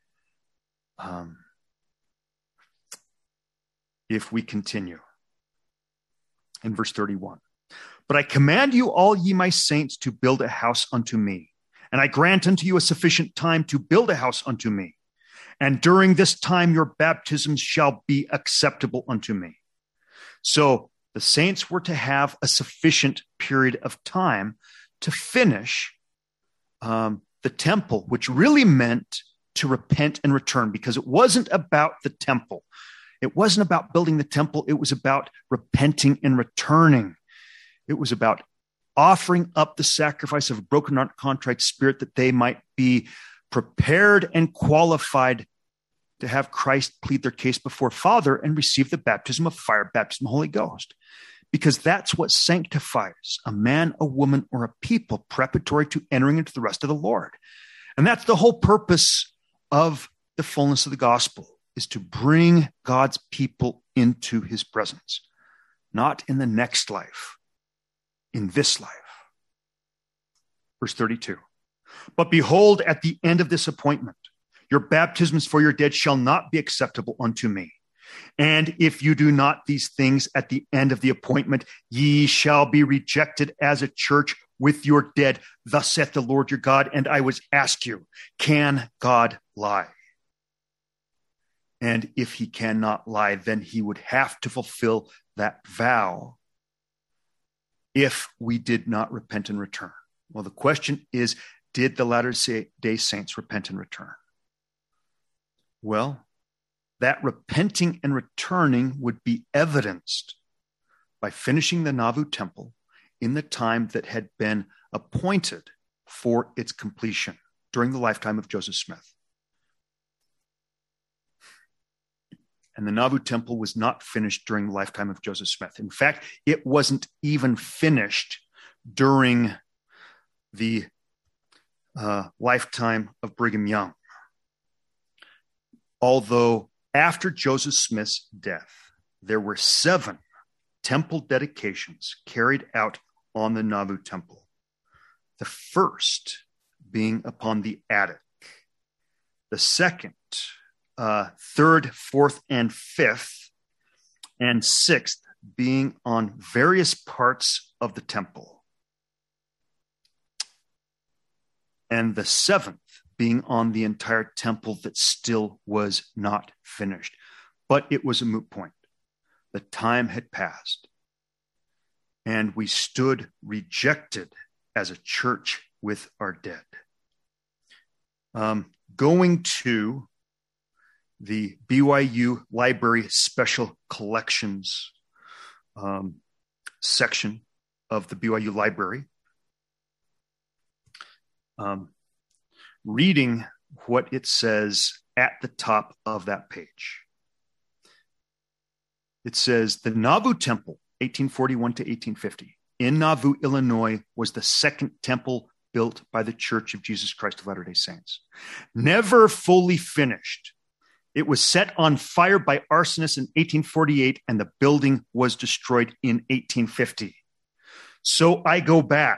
If we continue in verse 31, but I command you all ye my saints to build a house unto me, and I grant unto you a sufficient time to build a house unto me. And during this time your baptisms shall be acceptable unto me. So the saints were to have a sufficient period of time to finish the temple, which really meant to repent and return, because it wasn't about the temple. It wasn't about building the temple. It was about repenting and returning. It was about offering up the sacrifice of a broken, contrite spirit, that they might be prepared and qualified to have Christ plead their case before Father and receive the baptism of fire, baptism of the Holy Ghost. Because that's what sanctifies a man, a woman, or a people preparatory to entering into the rest of the Lord. And that's the whole purpose of the fullness of the gospel, is to bring God's people into his presence, not in the next life, in this life. Verse 32. But behold, at the end of this appointment, your baptisms for your dead shall not be acceptable unto me. And if you do not these things at the end of the appointment, ye shall be rejected as a church with your dead. Thus saith the Lord your God. And I was asked you, can God lie? And if he cannot lie, then he would have to fulfill that vow if we did not repent and return. Well, the question is, did the Latter-day Saints repent and return? Well, that repenting and returning would be evidenced by finishing the Nauvoo Temple in the time that had been appointed for its completion during the lifetime of Joseph Smith. And the Nauvoo Temple was not finished during the lifetime of Joseph Smith. In fact, it wasn't even finished during the lifetime of Brigham Young. Although after Joseph Smith's death, there were 7 temple dedications carried out on the Nauvoo Temple. The first being upon the attic. The second, 3rd, 4th, and 5th, and 6th being on various parts of the temple. And the 7th being on the entire temple that still was not finished. But it was a moot point. The time had passed. And we stood rejected as a church with our dead. Going to the BYU Library Special Collections section of the BYU Library, reading what it says at the top of that page. It says, the Nauvoo Temple, 1841 to 1850, in Nauvoo, Illinois, was the second temple built by the Church of Jesus Christ of Latter-day Saints. Never fully finished. It was set on fire by arsonists in 1848, and the building was destroyed in 1850. So I go back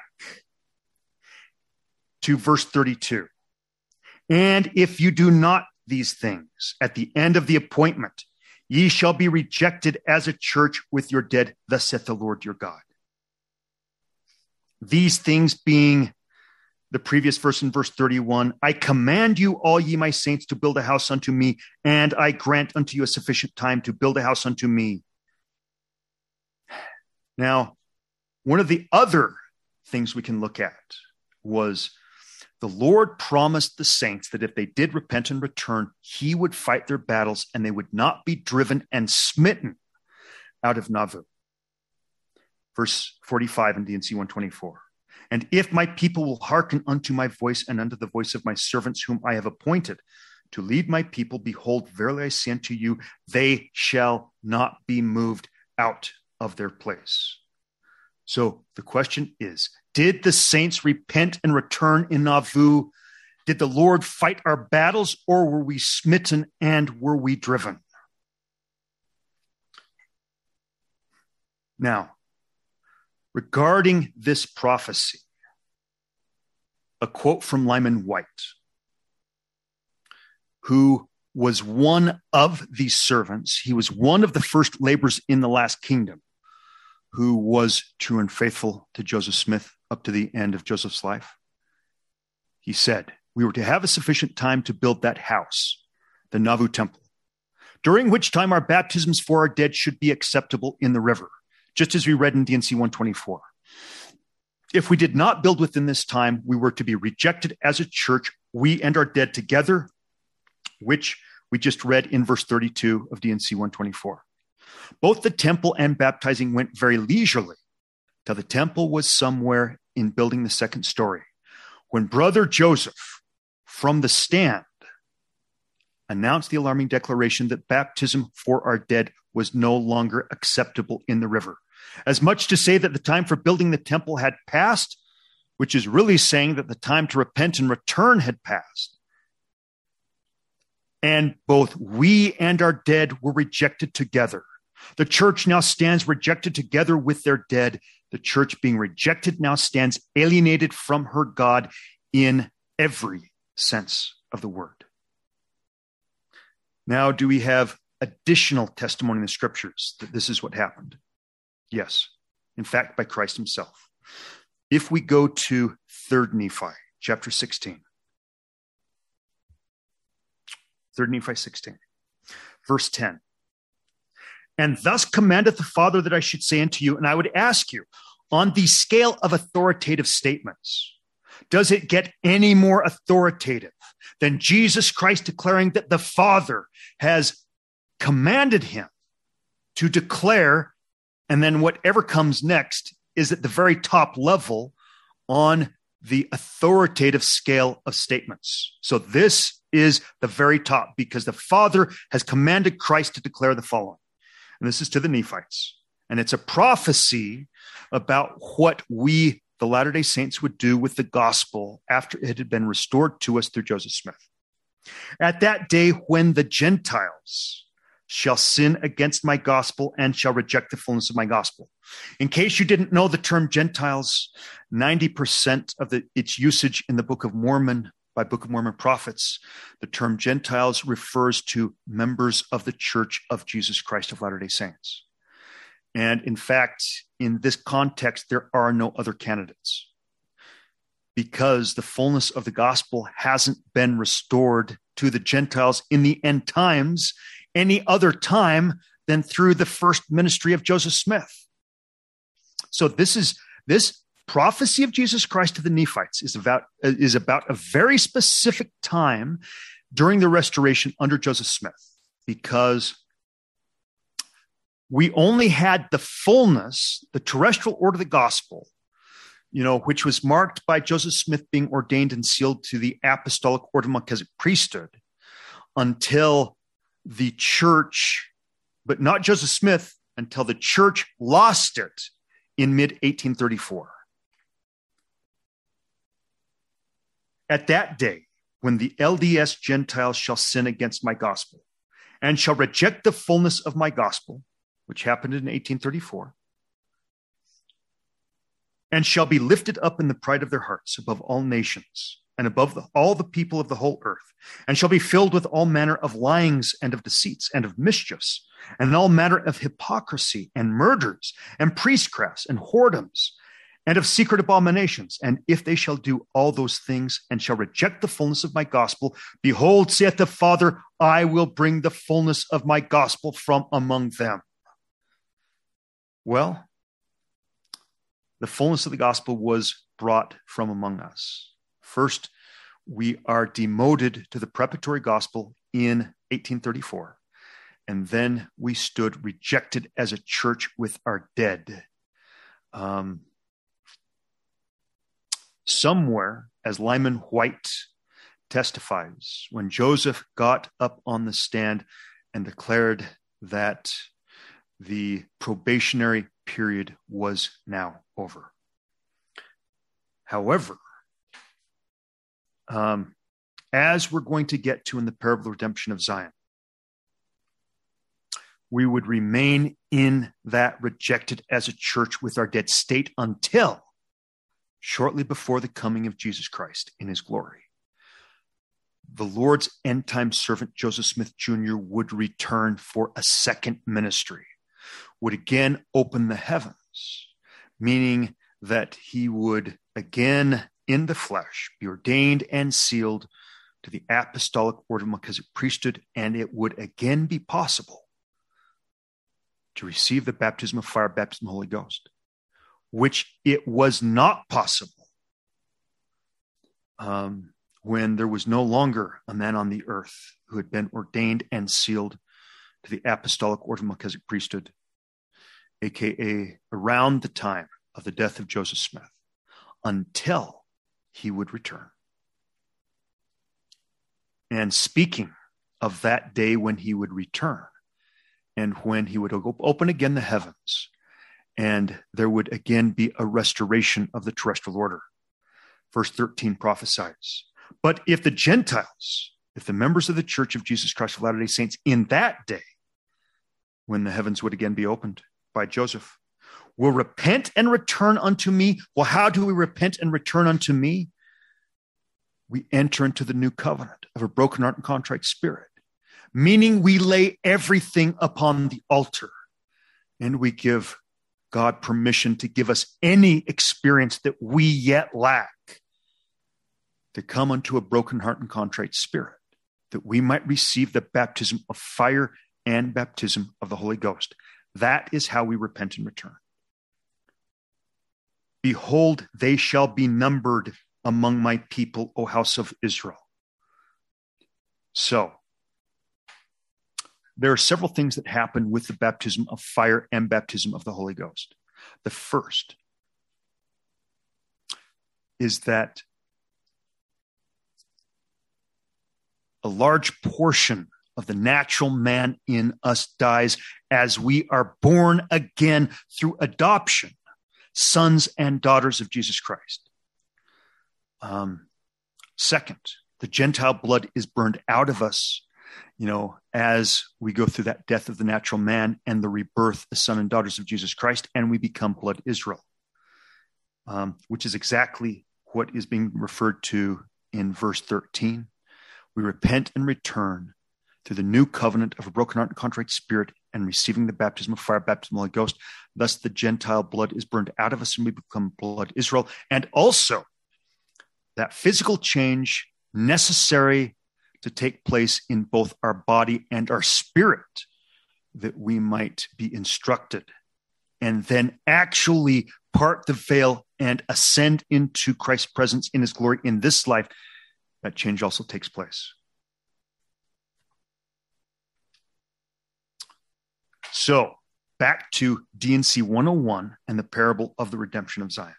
to verse 32. And if you do not these things at the end of the appointment, ye shall be rejected as a church with your dead, thus saith the Lord your God. These things being the previous verse in verse 31, I command you, all ye my saints, to build a house unto me, and I grant unto you a sufficient time to build a house unto me. Now, one of the other things we can look at was the Lord promised the saints that if they did repent and return, he would fight their battles and they would not be driven and smitten out of Nauvoo. Verse 45 in D&C 124. And if my people will hearken unto my voice and unto the voice of my servants whom I have appointed to lead my people, behold, verily I say unto you, they shall not be moved out of their place. So the question is, did the saints repent and return in Nauvoo? Did the Lord fight our battles, or were we smitten and were we driven? Now, regarding this prophecy, a quote from Lyman White, who was one of these servants. He was one of the first laborers in the last kingdom, who was true and faithful to Joseph Smith up to the end of Joseph's life. He said, we were to have a sufficient time to build that house, the Nauvoo Temple, during which time our baptisms for our dead should be acceptable in the river, just as we read in D&C 124. If we did not build within this time, we were to be rejected as a church, we and our dead together, which we just read in verse 32 of D&C 124. Both the temple and baptizing went very leisurely, till the temple was somewhere in building the second story, when Brother Joseph, from the stand, announced the alarming declaration that baptism for our dead was no longer acceptable in the river. As much to say that the time for building the temple had passed, which is really saying that the time to repent and return had passed. And both we and our dead were rejected together. The church now stands rejected together with their dead. The church being rejected now stands alienated from her God in every sense of the word. Now, do we have additional testimony in the scriptures that this is what happened? Yes. In fact, by Christ himself. If we go to 3 Nephi, chapter 16. 3 Nephi 16, verse 10. And thus commandeth the Father that I should say unto you, and I would ask you, on the scale of authoritative statements, does it get any more authoritative than Jesus Christ declaring that the Father has commanded him to declare, and then whatever comes next is at the very top level on the authoritative scale of statements. So this is the very top because the Father has commanded Christ to declare the following. And this is to the Nephites. And it's a prophecy about what we, the Latter-day Saints, would do with the gospel after it had been restored to us through Joseph Smith. At that day when the Gentiles shall sin against my gospel and shall reject the fullness of my gospel. In case you didn't know the term Gentiles, 90% of its usage in the Book of Mormon, by Book of Mormon prophets, the term Gentiles refers to members of the Church of Jesus Christ of Latter-day Saints. And in fact, in this context, there are no other candidates because the fullness of the gospel hasn't been restored to the Gentiles in the end times any other time than through the first ministry of Joseph Smith. So this prophecy of Jesus Christ to the Nephites is about a very specific time during the restoration under Joseph Smith, because we only had the fullness, the terrestrial order of the gospel, which was marked by Joseph Smith being ordained and sealed to the apostolic order of Melchizedek priesthood until the church, but not Joseph Smith, until the church lost it in mid-1834. At that day, when the LDS Gentiles shall sin against my gospel and shall reject the fullness of my gospel, which happened in 1834, and shall be lifted up in the pride of their hearts above all nations and above all the people of the whole earth, and shall be filled with all manner of lyings and of deceits and of mischiefs, and all manner of hypocrisy and murders and priestcrafts and whoredoms, and of secret abominations. And if they shall do all those things and shall reject the fullness of my gospel, behold, saith the Father, I will bring the fullness of my gospel from among them. Well, the fullness of the gospel was brought from among us. First, we are demoted to the preparatory gospel in 1834, and then we stood rejected as a church with our dead. Somewhere, as Lyman White testifies, when Joseph got up on the stand and declared that the probationary period was now over. However, as we're going to get to in the parable of the redemption of Zion, we would remain in that rejected as a church with our dead state until shortly before the coming of Jesus Christ in his glory. The Lord's end-time servant, Joseph Smith Jr., would return for a second ministry, would again open the heavens, meaning that he would again in the flesh be ordained and sealed to the apostolic order of Melchizedek priesthood, and it would again be possible to receive the baptism of fire, baptism of the Holy Ghost, which it was not possible when there was no longer a man on the earth who had been ordained and sealed to the apostolic order of Melchizedek priesthood, aka around the time of the death of Joseph Smith, until he would return. And speaking of that day when he would return and when he would open again the heavens and there would again be a restoration of the terrestrial order. Verse 13 prophesies. But if the Gentiles, if the members of the Church of Jesus Christ of Latter-day Saints in that day, when the heavens would again be opened by Joseph, will repent and return unto me. Well, how do we repent and return unto me? We enter into the new covenant of a broken heart and contrite spirit, meaning we lay everything upon the altar and we give God permission to give us any experience that we yet lack, to come unto a broken heart and contrite spirit, that we might receive the baptism of fire and baptism of the Holy Ghost. That is how we repent and return. Behold, they shall be numbered among my people, O house of Israel. So, there are several things that happen with the baptism of fire and baptism of the Holy Ghost. The first is that a large portion of the natural man in us dies as we are born again through adoption, sons and daughters of Jesus Christ. Second, the Gentile blood is burned out of us, as we go through that death of the natural man and the rebirth as sons and daughters of Jesus Christ, and we become blood Israel, which is exactly what is being referred to in verse 13. We repent and return through the new covenant of a broken heart and contrite spirit and receiving the baptism of fire, baptism of the Holy Ghost. Thus the Gentile blood is burned out of us and we become blood Israel. And also that physical change necessary to take place in both our body and our spirit, that we might be instructed and then actually part the veil and ascend into Christ's presence in his glory in this life. That change also takes place. So, back to D&C 101 and the parable of the redemption of Zion.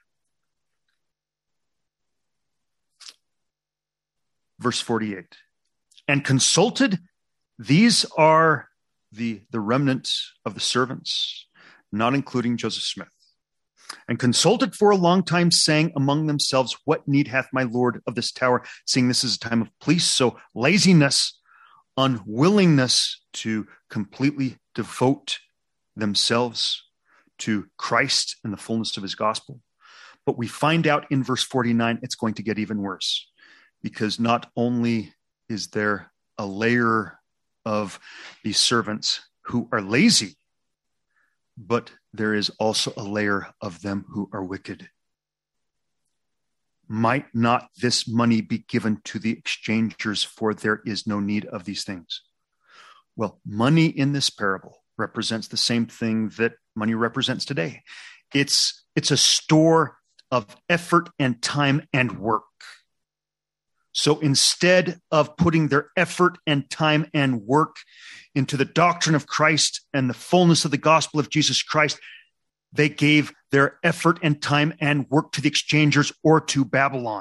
Verse 48. And consulted, these are the remnant of the servants, not including Joseph Smith. And consulted for a long time, saying among themselves, what need hath my Lord of this tower, seeing this is a time of peace? So laziness, unwillingness to completely devote themselves to Christ and the fullness of his gospel. But we find out in verse 49, it's going to get even worse, because not only is there a layer of these servants who are lazy, but there is also a layer of them who are wicked. Might not this money be given to the exchangers, for there is no need of these things? Well, money in this parable represents the same thing that money represents today. It's a store of effort and time and work. So instead of putting their effort and time and work into the doctrine of Christ and the fullness of the gospel of Jesus Christ, they gave their effort and time and work to the exchangers or to Babylon.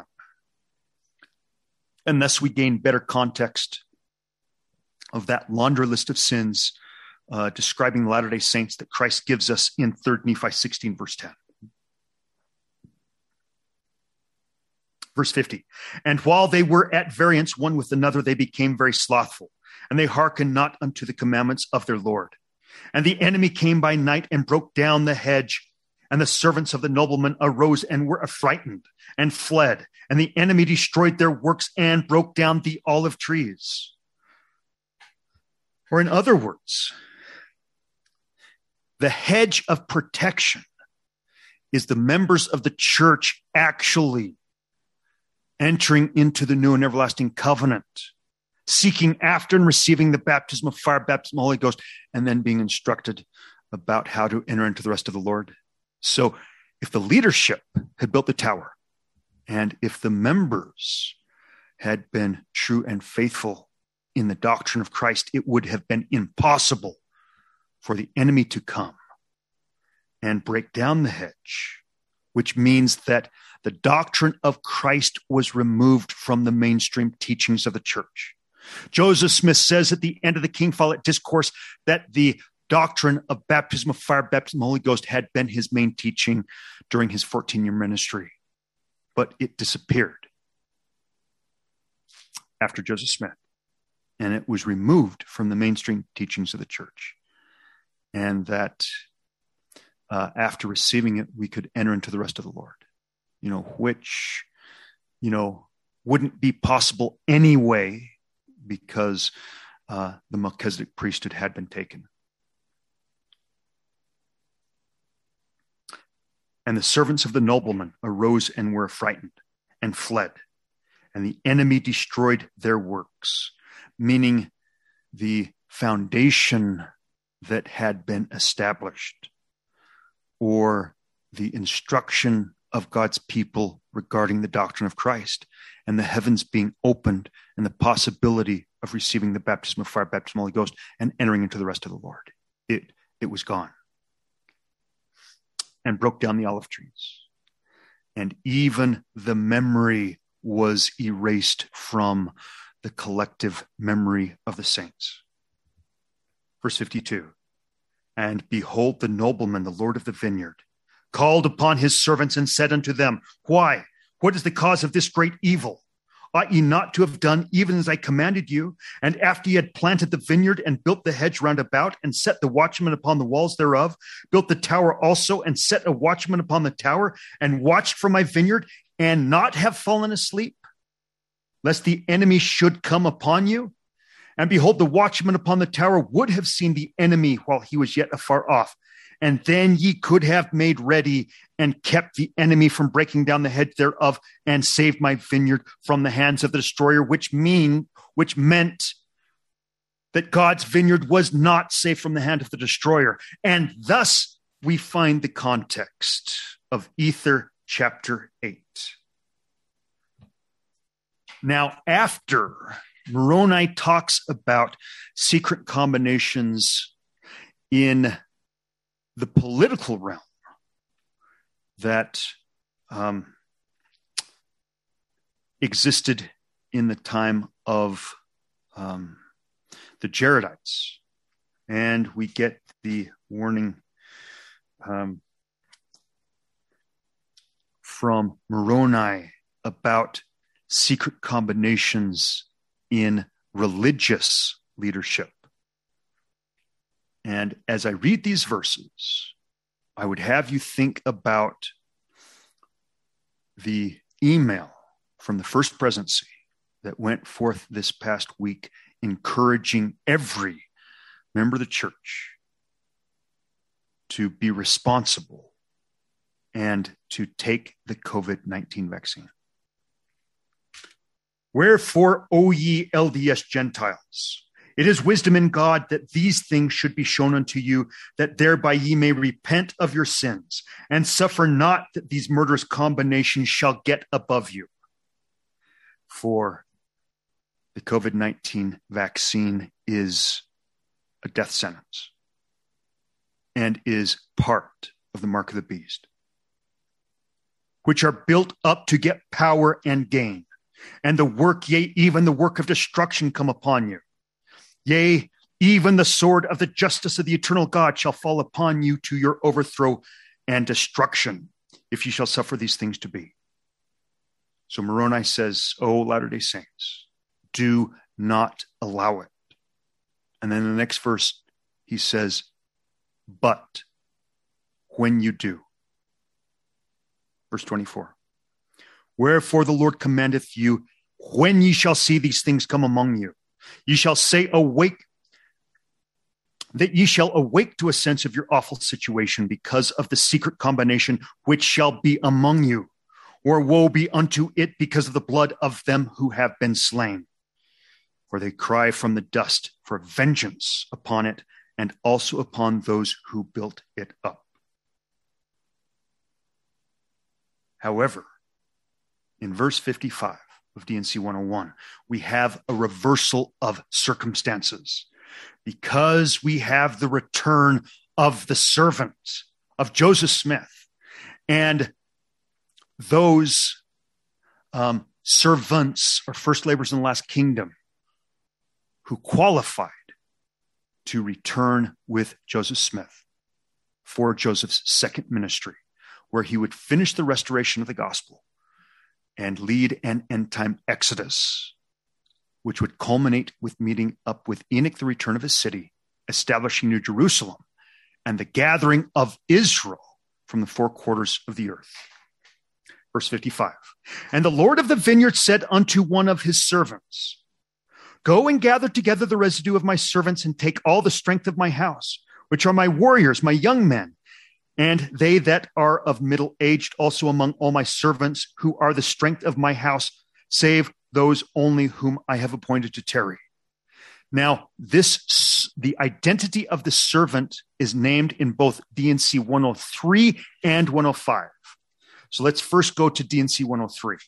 And thus we gain better context of that laundry list of sins describing the Latter-day Saints that Christ gives us in 3 Nephi 16, verse 10. Verse 50, and while they were at variance one with another, they became very slothful, and they hearkened not unto the commandments of their Lord. And the enemy came by night and broke down the hedge, and the servants of the nobleman arose and were affrighted and fled. And the enemy destroyed their works and broke down the olive trees. Or in other words, the hedge of protection is the members of the church actually entering into the new and everlasting covenant, seeking after and receiving the baptism of fire, baptism of the Holy Ghost, and then being instructed about how to enter into the rest of the Lord. So if the leadership had built the tower, and if the members had been true and faithful in the doctrine of Christ, it would have been impossible for the enemy to come and break down the hedge, which means that the doctrine of Christ was removed from the mainstream teachings of the church. Joseph Smith says at the end of the King Follett Discourse that the doctrine of baptism of fire, baptism of the Holy Ghost had been his main teaching during his 14-year ministry, but it disappeared after Joseph Smith, and it was removed from the mainstream teachings of the church. And that after receiving it, we could enter into the rest of the Lord, which, wouldn't be possible anyway because the Melchizedek priesthood had been taken. And the servants of the nobleman arose and were frightened and fled, and the enemy destroyed their works, meaning the foundation that had been established, or the instruction of God's people regarding the doctrine of Christ, and the heavens being opened, and the possibility of receiving the baptism of fire, baptism of the Holy Ghost, and entering into the rest of the Lord. It was gone. And broke down the olive trees. And even the memory was erased from the collective memory of the saints. Verse 52, and behold, the nobleman, the Lord of the vineyard, called upon his servants and said unto them, why? What is the cause of this great evil? Ought ye not to have done even as I commanded you? And after ye had planted the vineyard and built the hedge round about and set the watchmen upon the walls thereof, built the tower also and set a watchman upon the tower and watched for my vineyard and not have fallen asleep, lest the enemy should come upon you? And behold, the watchman upon the tower would have seen the enemy while he was yet afar off. And then ye could have made ready and kept the enemy from breaking down the hedge thereof and saved my vineyard from the hands of the destroyer, which meant that God's vineyard was not safe from the hand of the destroyer. And thus we find the context of Ether chapter 8. Now, after Moroni talks about secret combinations in the political realm that existed in the time of the Jaredites. And we get the warning from Moroni about secret combinations in religious leadership. And as I read these verses, I would have you think about the email from the First Presidency that went forth this past week, encouraging every member of the church to be responsible and to take the COVID-19 vaccine. Wherefore, O ye LDS Gentiles, it is wisdom in God that these things should be shown unto you, that thereby ye may repent of your sins, and suffer not that these murderous combinations shall get above you. For the COVID-19 vaccine is a death sentence and is part of the mark of the beast, which are built up to get power and gain, and the work, yea, even the work of destruction come upon you. Yea, even the sword of the justice of the eternal God shall fall upon you to your overthrow and destruction, if ye shall suffer these things to be. So Moroni says, O Latter-day Saints, do not allow it. And then in the next verse, he says, but when you do. Verse 24. Wherefore the Lord commandeth you, when ye shall see these things come among you, ye shall say, awake, that ye shall awake to a sense of your awful situation because of the secret combination which shall be among you, or woe be unto it because of the blood of them who have been slain. For they cry from the dust for vengeance upon it, and also upon those who built it up. However, in verse 55 of D&C 101, we have a reversal of circumstances because we have the return of the servant of Joseph Smith, and those servants or first laborers in the last kingdom who qualified to return with Joseph Smith for Joseph's second ministry, where he would finish the restoration of the gospel and lead an end-time exodus, which would culminate with meeting up with Enoch, the return of his city, establishing New Jerusalem, and the gathering of Israel from the four quarters of the earth. Verse 55, and the Lord of the vineyard said unto one of his servants, go and gather together the residue of my servants and take all the strength of my house, which are my warriors, my young men, and they that are of middle aged also among all my servants, who are the strength of my house, save those only whom I have appointed to tarry. Now, the identity of the servant is named in both D&C 103 and 105. So let's first go to D&C 103.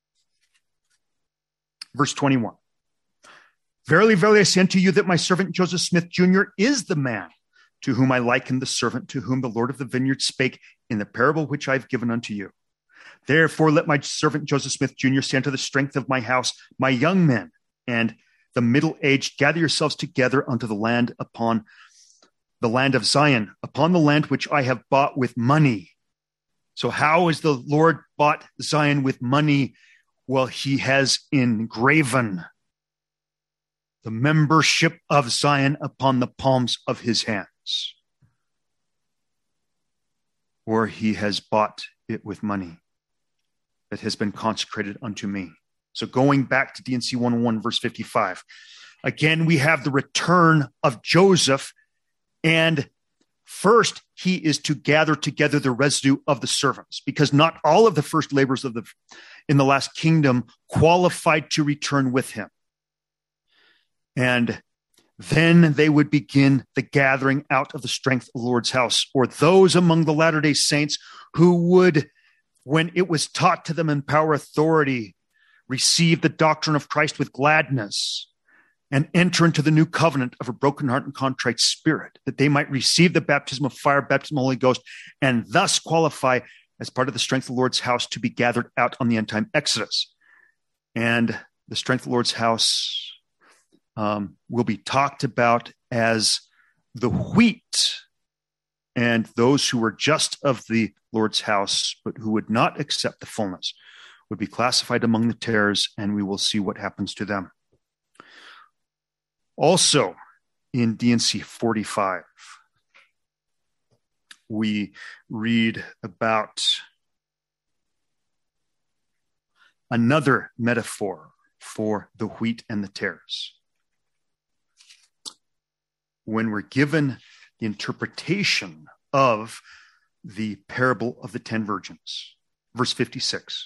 Verse 21. Verily, verily, I say unto you that my servant Joseph Smith Jr. is the man to whom I liken the servant to whom the Lord of the vineyard spake in the parable which I have given unto you. Therefore, let my servant Joseph Smith Jr. say unto the strength of my house, my young men, and the middle-aged, gather yourselves together unto the land upon the land of Zion, upon the land which I have bought with money. So how is the Lord bought Zion with money? Well, he has engraven the membership of Zion upon the palms of his hands. Or he has bought it with money that has been consecrated unto me. So going back to D&C 101, verse 55, again, we have the return of Joseph, and first he is to gather together the residue of the servants, because not all of the first laborers in the last kingdom qualified to return with him. And then they would begin the gathering out of the strength of the Lord's house, or those among the Latter-day Saints who would, when it was taught to them in power authority, receive the doctrine of Christ with gladness and enter into the new covenant of a broken heart and contrite spirit, that they might receive the baptism of fire, baptism of the Holy Ghost, and thus qualify as part of the strength of the Lord's house to be gathered out on the end-time exodus. And the strength of the Lord's house will be talked about as the wheat, and those who were just of the Lord's house, but who would not accept the fullness, would be classified among the tares, and we will see what happens to them. Also, in D&C 45, we read about another metaphor for the wheat and the tares. When we're given the interpretation of the parable of the 10 virgins, verse 56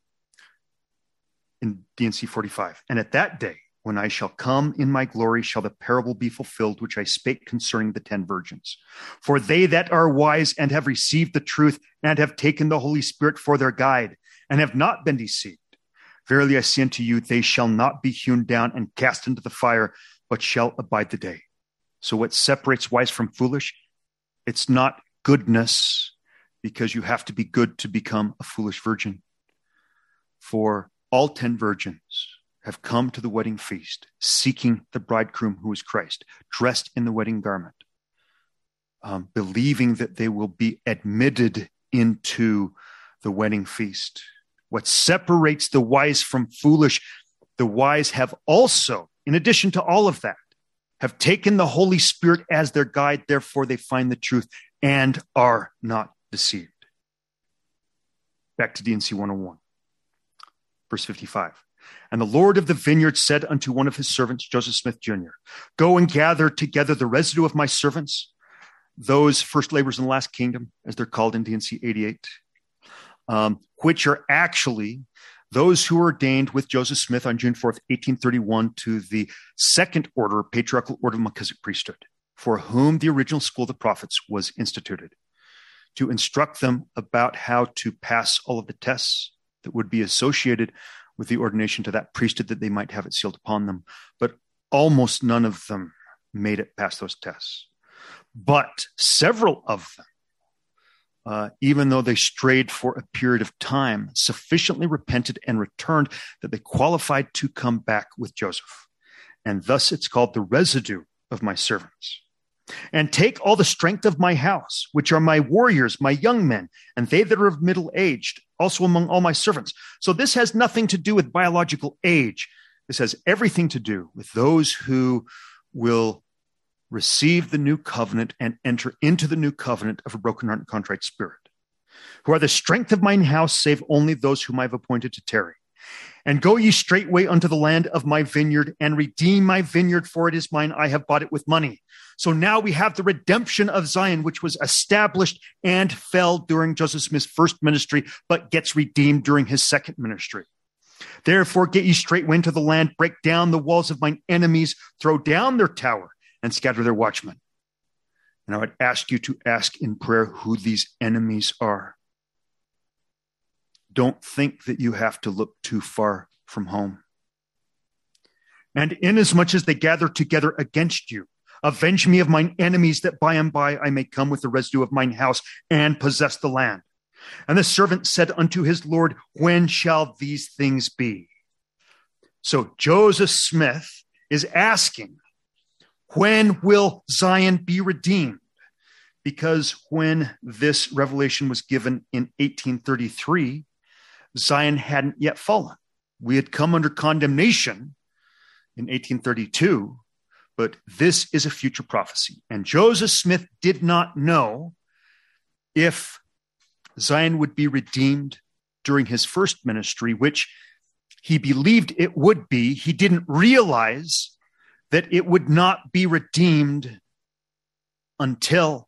in D&C 45, and at that day, when I shall come in my glory, shall the parable be fulfilled, which I spake concerning the 10 virgins. For they that are wise and have received the truth and have taken the Holy Spirit for their guide and have not been deceived, verily I say unto you, they shall not be hewn down and cast into the fire, but shall abide the day. So what separates wise from foolish? It's not goodness, because you have to be good to become a foolish virgin. For all 10 virgins have come to the wedding feast, seeking the bridegroom who is Christ, dressed in the wedding garment, believing that they will be admitted into the wedding feast. What separates the wise from foolish, the wise have also, in addition to all of that, have taken the Holy Spirit as their guide, therefore they find the truth and are not deceived. Back to D&C 101, verse 55. And the Lord of the vineyard said unto one of his servants, Joseph Smith Jr., go and gather together the residue of my servants, those first laborers in the last kingdom, as they're called in D&C 88, which are actually those who were ordained with Joseph Smith on June 4th, 1831, to the second order, patriarchal order of Melchizedek priesthood, for whom the original school of the prophets was instituted, to instruct them about how to pass all of the tests that would be associated with the ordination to that priesthood, that they might have it sealed upon them. But almost none of them made it past those tests. But several of them, even though they strayed for a period of time, sufficiently repented and returned that they qualified to come back with Joseph. and thus it's called the residue of my servants. And take all the strength of my house, which are my warriors, my young men, and they that are of middle aged, also among all my servants. So this has nothing to do with biological age. This has everything to do with those who will receive the new covenant and enter into the new covenant of a broken heart and contrite spirit, who are the strength of mine house, save only those whom I have appointed to tarry. And go ye straightway unto the land of my vineyard, and redeem my vineyard, for it is mine. I have bought it with money. So now we have the redemption of Zion, which was established and fell during Joseph Smith's first ministry, but gets redeemed during his second ministry. Therefore, get ye straightway into the land, break down the walls of mine enemies, throw down their tower, and scatter their watchmen. And I would ask you to ask in prayer who these enemies are. Don't think that you have to look too far from home. And inasmuch as they gather together against you, avenge me of mine enemies, that by and by I may come with the residue of mine house and possess the land. And the servant said unto his Lord, when shall these things be? So Joseph Smith is asking, when will Zion be redeemed? Because when this revelation was given in 1833, Zion hadn't yet fallen. We had come under condemnation in 1832, but this is a future prophecy. And Joseph Smith did not know if Zion would be redeemed during his first ministry, which he believed it would be. He didn't realize that it would not be redeemed until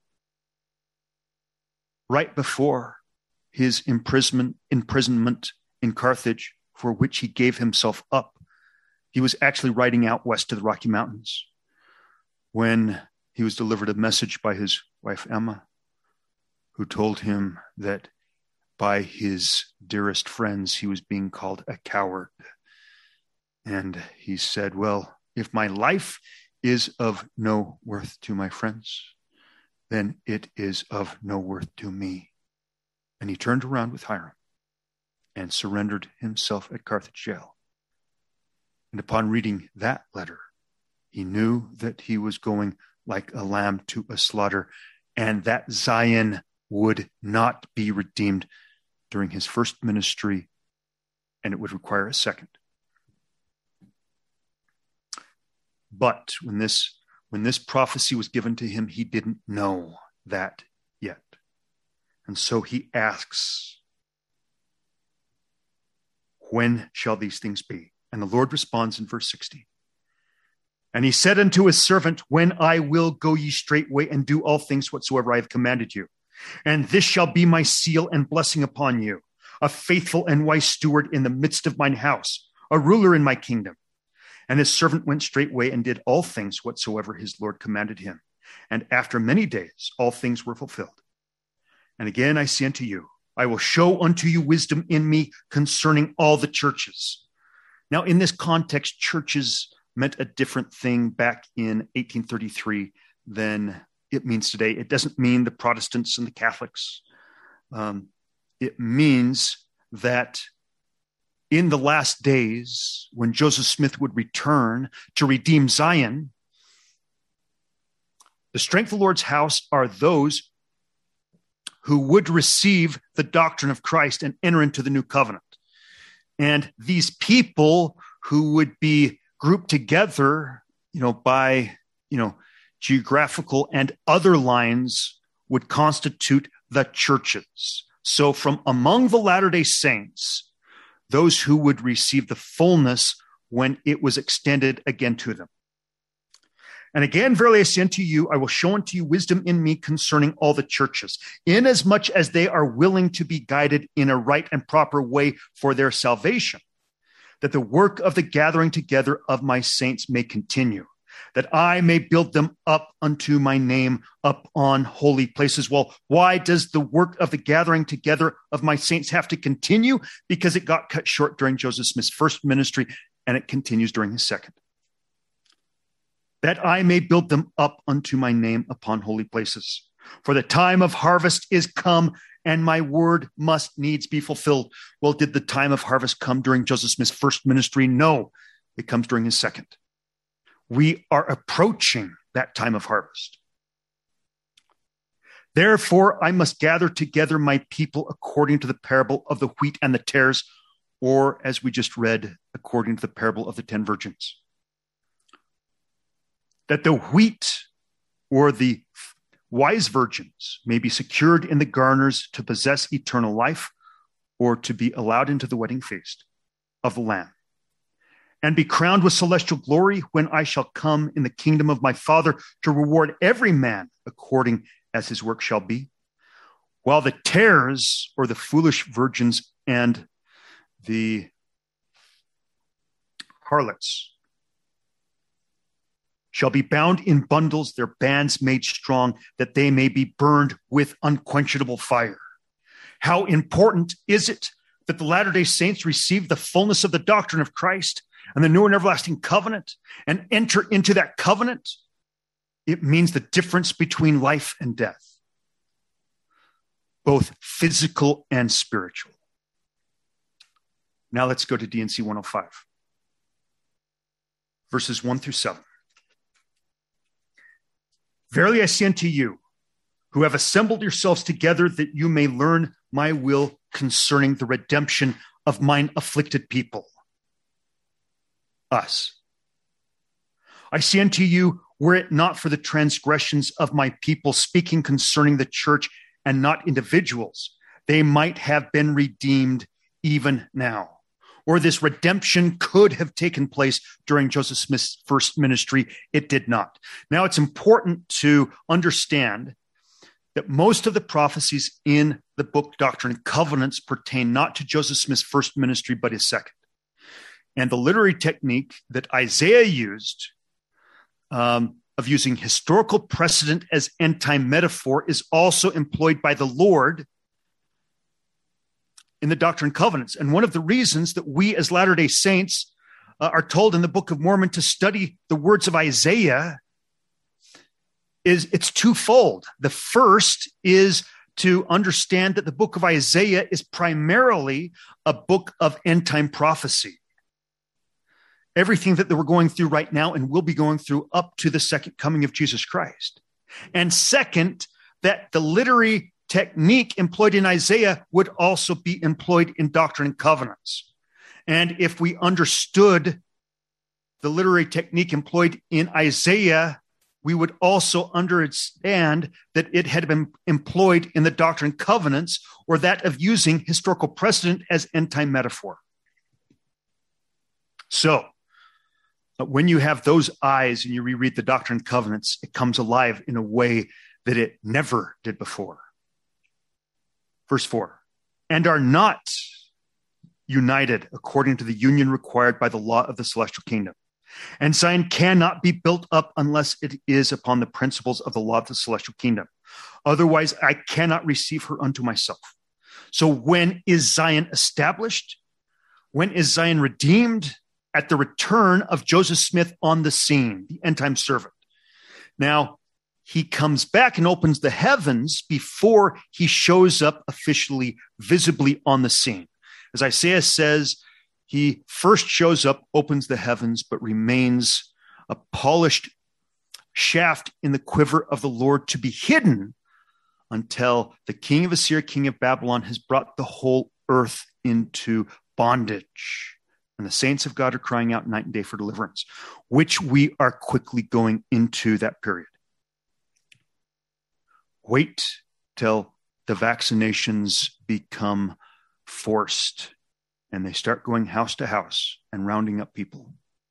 right before his imprisonment in Carthage, for which he gave himself up. He was actually riding out west to the Rocky Mountains when he was delivered a message by his wife, Emma, who told him that by his dearest friends, he was being called a coward. And he said, well, if my life is of no worth to my friends, then it is of no worth to me. And he turned around with Hiram and surrendered himself at Carthage jail. And upon reading that letter, he knew that he was going like a lamb to a slaughter, and that Zion would not be redeemed during his first ministry, and it would require a second. But when this prophecy was given to him, he didn't know that yet. And so he asks, when shall these things be? And the Lord responds in verse 60. And he said unto his servant, when I will, go ye straightway and do all things whatsoever I have commanded you. And this shall be my seal and blessing upon you, a faithful and wise steward in the midst of mine house, a ruler in my kingdom. And his servant went straightway and did all things whatsoever his Lord commanded him. And after many days, all things were fulfilled. And again I say unto you, I will show unto you wisdom in me concerning all the churches. Now, in this context, churches meant a different thing back in 1833 than it means today. It doesn't mean the Protestants and the Catholics. It means that in the last days, when Joseph Smith would return to redeem Zion, the strength of the Lord's house are those who would receive the doctrine of Christ and enter into the new covenant. And these people who would be grouped together, by, geographical and other lines would constitute the churches. So from among the Latter-day Saints, those who would receive the fullness when it was extended again to them. And again, verily I say unto you, I will show unto you wisdom in me concerning all the churches, inasmuch as they are willing to be guided in a right and proper way for their salvation, that the work of the gathering together of my saints may continue, that I may build them up unto my name up on holy places. Well, why does the work of the gathering together of my saints have to continue? Because it got cut short during Joseph Smith's first ministry, and it continues during his second. That I may build them up unto my name upon holy places. For the time of harvest is come, and my word must needs be fulfilled. Well, did the time of harvest come during Joseph Smith's first ministry? No, it comes during his second. We are approaching that time of harvest. Therefore, I must gather together my people according to the parable of the wheat and the tares, or as we just read, according to the parable of the 10 virgins. That the wheat or the wise virgins may be secured in the garners to possess eternal life, or to be allowed into the wedding feast of the Lamb, and be crowned with celestial glory when I shall come in the kingdom of my Father to reward every man according as his work shall be. While the tares, or the foolish virgins and the harlots, shall be bound in bundles, their bands made strong, that they may be burned with unquenchable fire. How important is it that the Latter-day Saints receive the fullness of the doctrine of Christ and the new and everlasting covenant and enter into that covenant? It means the difference between life and death, both physical and spiritual. Now let's go to D&C 105, verses 1 through 7. Verily I say unto you, who have assembled yourselves together, that you may learn my will concerning the redemption of mine afflicted people, us. I say unto you, were it not for the transgressions of my people, speaking concerning the church and not individuals, they might have been redeemed even now. Or this redemption could have taken place during Joseph Smith's first ministry. It did not. Now, it's important to understand that most of the prophecies in the book Doctrine and Covenants pertain not to Joseph Smith's first ministry, but his second. And the literary technique that Isaiah used, of using historical precedent as end-time metaphor, is also employed by the Lord in the Doctrine and Covenants. And one of the reasons that we as Latter-day Saints are told in the Book of Mormon to study the words of Isaiah is it's twofold. The first is to understand that the book of Isaiah is primarily a book of end-time prophecy. Everything that we're going through right now and will be going through up to the second coming of Jesus Christ. And second, that the literary technique employed in Isaiah would also be employed in Doctrine and Covenants. And if we understood the literary technique employed in Isaiah, we would also understand that it had been employed in the Doctrine and Covenants, or that of using historical precedent as end-time metaphor. So, when you have those eyes and you reread the Doctrine and Covenants, it comes alive in a way that it never did before. Verse 4, and are not united according to the union required by the law of the celestial kingdom. And Zion cannot be built up unless it is upon the principles of the law of the celestial kingdom. Otherwise, I cannot receive her unto myself. So when is Zion established? When is Zion redeemed? At the return of Joseph Smith on the scene, the end-time servant. Now, he comes back and opens the heavens before he shows up officially, visibly on the scene. As Isaiah says, he first shows up, opens the heavens, but remains a polished shaft in the quiver of the Lord to be hidden until the king of Assyria, king of Babylon, has brought the whole earth into bondage. And the saints of God are crying out night and day for deliverance, which we are quickly going into that period. Wait till the vaccinations become forced and they start going house to house and rounding up people.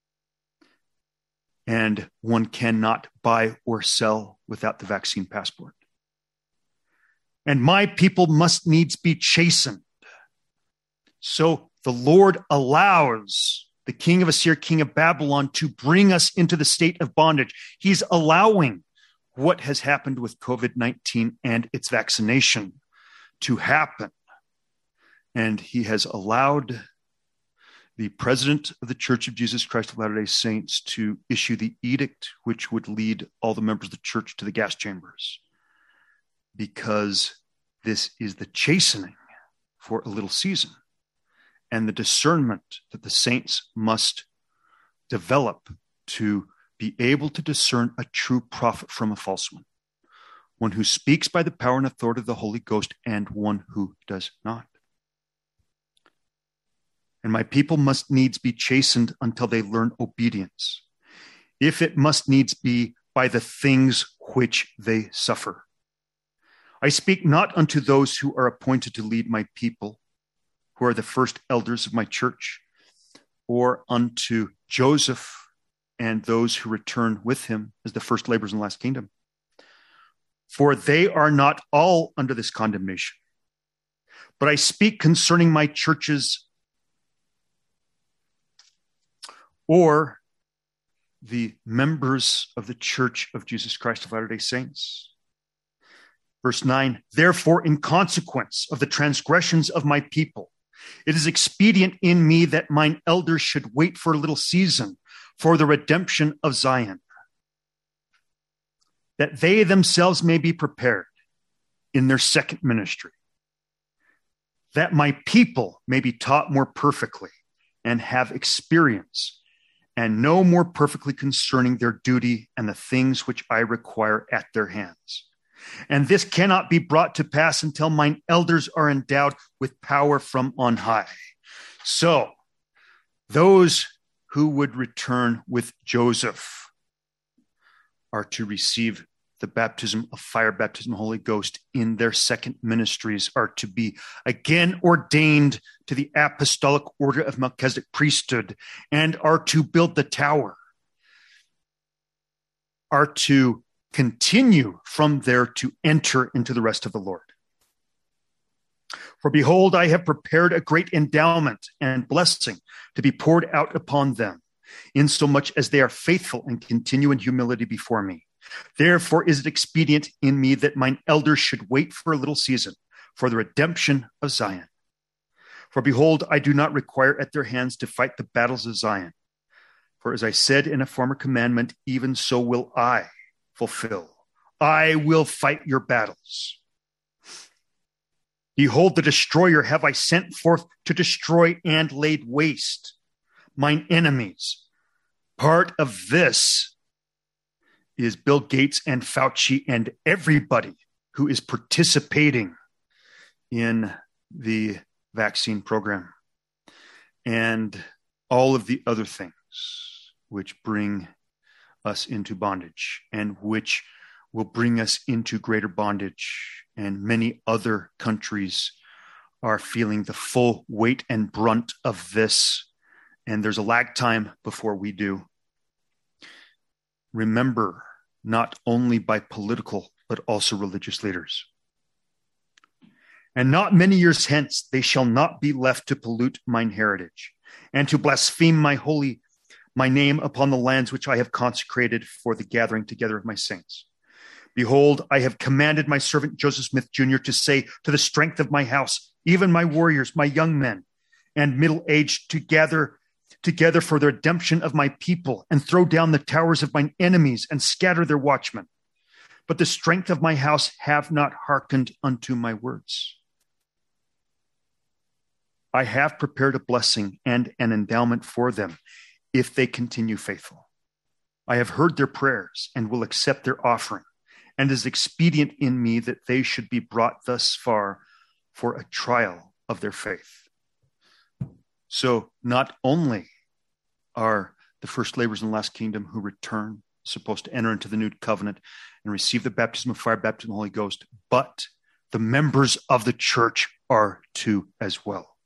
And one cannot buy or sell without the vaccine passport. And my people must needs be chastened. So the Lord allows the king of Assyria, king of Babylon, to bring us into the state of bondage. He's allowing what has happened with COVID-19 and its vaccination to happen. And he has allowed the president of the Church of Jesus Christ of Latter-day Saints to issue the edict, which would lead all the members of the church to the gas chambers, because this is the chastening for a little season. And the discernment that the saints must develop to be able to discern a true prophet from a false one who speaks by the power and authority of the Holy Ghost, and one who does not. And my people must needs be chastened until they learn obedience, if it must needs be by the things which they suffer. I speak not unto those who are appointed to lead my people, who are the first elders of my church, or unto Joseph and those who return with him as the first laborers in the last kingdom. For they are not all under this condemnation. But I speak concerning my churches, or the members of the Church of Jesus Christ of Latter-day Saints. Verse 9, therefore, in consequence of the transgressions of my people, it is expedient in me that mine elders should wait for a little season for the redemption of Zion, that they themselves may be prepared in their second ministry, that my people may be taught more perfectly and have experience and know more perfectly concerning their duty and the things which I require at their hands. And this cannot be brought to pass until mine elders are endowed with power from on high. So, those who would return with Joseph are to receive the baptism of fire, baptism of the Holy Ghost in their second ministries, are to be again ordained to the apostolic order of Melchizedek priesthood, and are to build the tower, are to continue from there to enter into the rest of the Lord. For behold, I have prepared a great endowment and blessing to be poured out upon them, insomuch as they are faithful and continue in humility before me. Therefore is it expedient in me that mine elders should wait for a little season for the redemption of Zion. For behold, I do not require at their hands to fight the battles of Zion. For as I said in a former commandment, even so will I fulfill. I will fight your battles. Behold, the destroyer have I sent forth to destroy and laid waste mine enemies. Part of this is Bill Gates and Fauci and everybody who is participating in the vaccine program and all of the other things which bring us into bondage and which will bring us into greater bondage. And many other countries are feeling the full weight and brunt of this. And there's a lag time before we do. Remember, not only by political, but also religious leaders. And not many years hence, they shall not be left to pollute mine heritage and to blaspheme my name upon the lands which I have consecrated for the gathering together of my saints. Behold, I have commanded my servant Joseph Smith Jr. to say to the strength of my house, even my warriors, my young men, and middle-aged, to gather together for the redemption of my people, and throw down the towers of mine enemies, and scatter their watchmen. But the strength of my house have not hearkened unto my words. I have prepared a blessing and an endowment for them, if they continue faithful. I have heard their prayers, and will accept their offering, and it is expedient in me that they should be brought thus far for a trial of their faith. So not only are the first laborers in the last kingdom who return supposed to enter into the new covenant and receive the baptism of fire, baptism of the Holy Ghost, but the members of the church are to as well.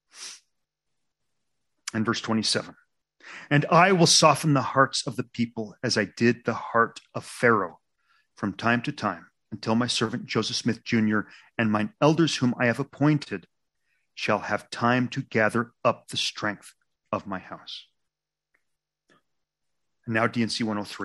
And verse 27, and I will soften the hearts of the people as I did the heart of Pharaoh from time to time, until my servant Joseph Smith Jr. and mine elders whom I have appointed shall have time to gather up the strength of my house. And now D&C 103.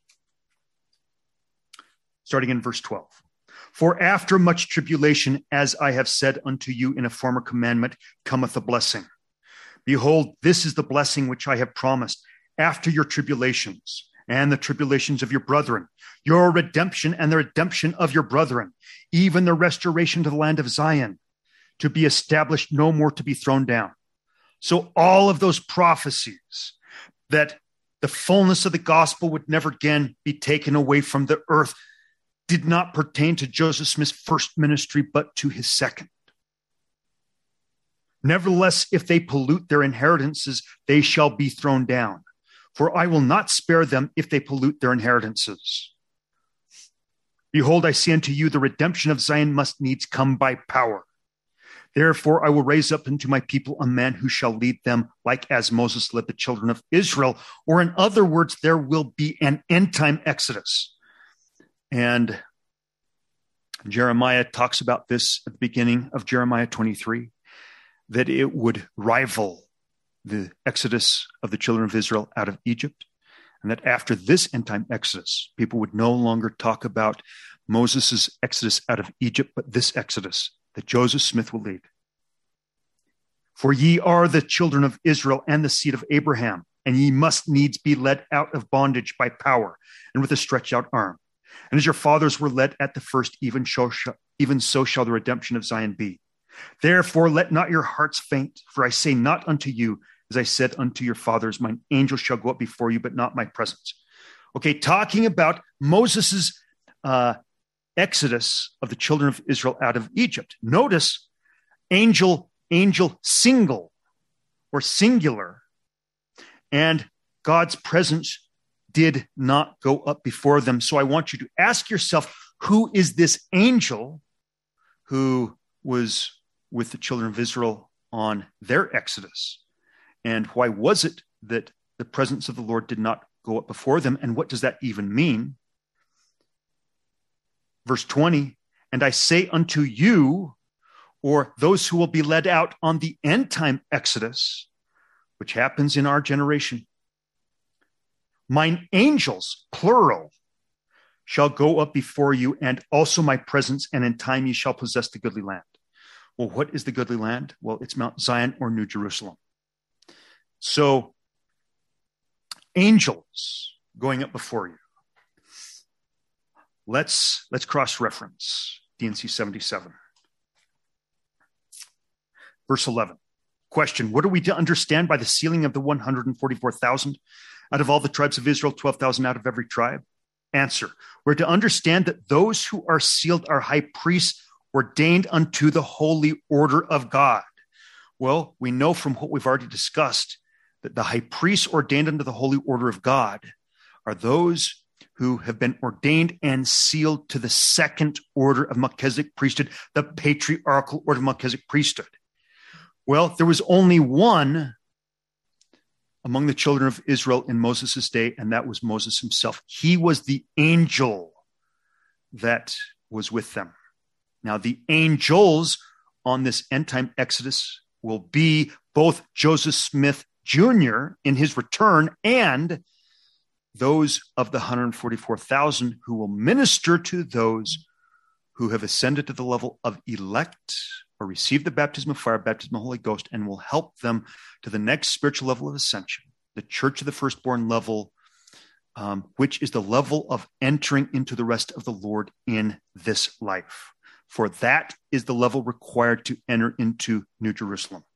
Starting in verse 12. For after much tribulation, as I have said unto you in a former commandment, cometh a blessing. Behold, this is the blessing which I have promised after your tribulations and the tribulations of your brethren, your redemption and the redemption of your brethren, even the restoration to the land of Zion, to be established, no more to be thrown down. So all of those prophecies that the fullness of the gospel would never again be taken away from the earth, did not pertain to Joseph Smith's first ministry, but to his second. Nevertheless, if they pollute their inheritances, they shall be thrown down. For I will not spare them if they pollute their inheritances. Behold, I say unto you, the redemption of Zion must needs come by power. Therefore, I will raise up unto my people a man who shall lead them, like as Moses led the children of Israel. Or in other words, there will be an end-time exodus. And Jeremiah talks about this at the beginning of Jeremiah 23, that it would rival the exodus of the children of Israel out of Egypt. And that after this end-time exodus, people would no longer talk about Moses' exodus out of Egypt, but this exodus that Joseph Smith will lead. For ye are the children of Israel and the seed of Abraham, and ye must needs be led out of bondage by power and with a stretched out arm. And as your fathers were led at the first, even so shall the redemption of Zion be. Therefore, let not your hearts faint, for I say not unto you, as I said unto your fathers, mine angel shall go up before you, but not my presence. Okay, talking about Moses' exodus of the children of Israel out of Egypt. Notice angel single or singular, and God's presence did not go up before them. So I want you to ask yourself, who is this angel who was with the children of Israel on their exodus? And why was it that the presence of the Lord did not go up before them? And what does that even mean? Verse 20, and I say unto you, or those who will be led out on the end time exodus, which happens in our generation, mine angels, plural, shall go up before you, and also my presence, and in time ye shall possess the goodly land. Well, what is the goodly land? Well, it's Mount Zion or New Jerusalem. So, angels going up before you. Let's cross-reference D&C 77. Verse 11. Question, what are we to understand by the sealing of the 144,000? Out of all the tribes of Israel, 12,000 out of every tribe? Answer, we're to understand that those who are sealed are high priests ordained unto the holy order of God. Well, we know from what we've already discussed that the high priests ordained unto the holy order of God are those who have been ordained and sealed to the second order of Melchizedek priesthood, the patriarchal order of Melchizedek priesthood. Well, there was only one among the children of Israel in Moses' day, and that was Moses himself. He was the angel that was with them. Now, the angels on this end-time exodus will be both Joseph Smith Jr. in his return and those of the 144,000 who will minister to those who have ascended to the level of elect or received the baptism of fire, baptism of the Holy Ghost, and will help them to the next spiritual level of ascension, the church of the firstborn level, which is the level of entering into the rest of the Lord in this life. For that is the level required to enter into New Jerusalem.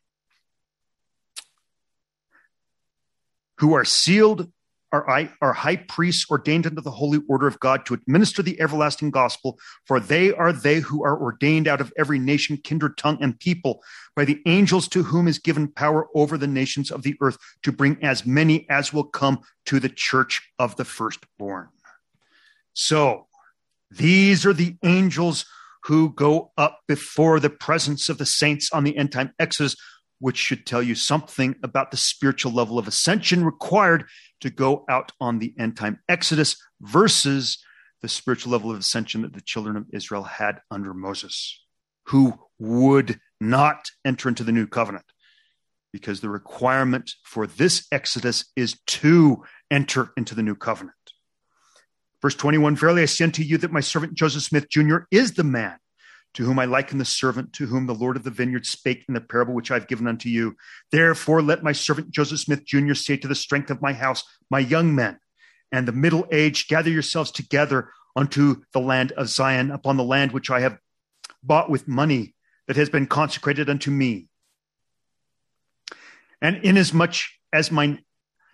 Who are sealed are high priests ordained unto the holy order of God to administer the everlasting gospel, for they are they who are ordained out of every nation, kindred, tongue, and people by the angels to whom is given power over the nations of the earth to bring as many as will come to the church of the firstborn. So these are the angels who go up before the presence of the saints on the end time exodus, which should tell you something about the spiritual level of ascension required to go out on the end time exodus versus the spiritual level of ascension that the children of Israel had under Moses, who would not enter into the new covenant, because the requirement for this exodus is to enter into the new covenant. Verse 21, verily I say unto you that my servant Joseph Smith Jr. is the man to whom I liken the servant to whom the Lord of the vineyard spake in the parable which I have given unto you. Therefore, let my servant Joseph Smith Jr. say to the strength of my house, my young men, and the middle age, gather yourselves together unto the land of Zion, upon the land which I have bought with money that has been consecrated unto me. And inasmuch as mine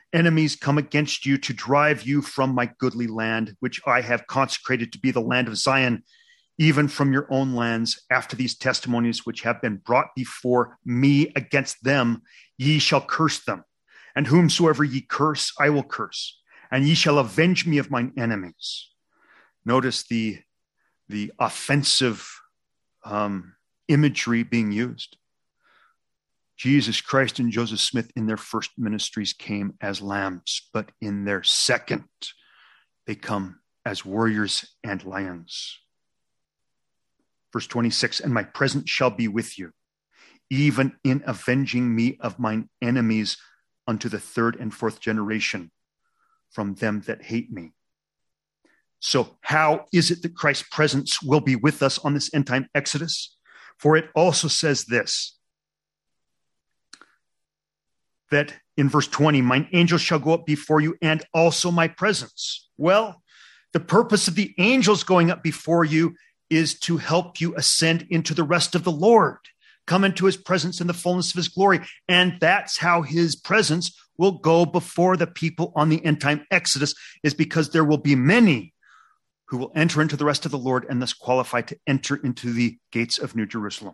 enemies come against you to drive you from my goodly land, which I have consecrated to be the land of Zion, even from your own lands, after these testimonies which have been brought before me against them, ye shall curse them. And whomsoever ye curse, I will curse. And ye shall avenge me of mine enemies. Notice the offensive imagery being used. Jesus Christ and Joseph Smith in their first ministries came as lambs, but in their second, they come as warriors and lions. Verse 26, and my presence shall be with you, even in avenging me of mine enemies unto the third and fourth generation from them that hate me. So how is it that Christ's presence will be with us on this end time Exodus? For it also says this, that in verse 20, mine angels shall go up before you and also my presence. Well, the purpose of the angels going up before you is to help you ascend into the rest of the Lord, come into his presence in the fullness of his glory. And that's how his presence will go before the people on the end time Exodus, is because there will be many who will enter into the rest of the Lord and thus qualify to enter into the gates of New Jerusalem.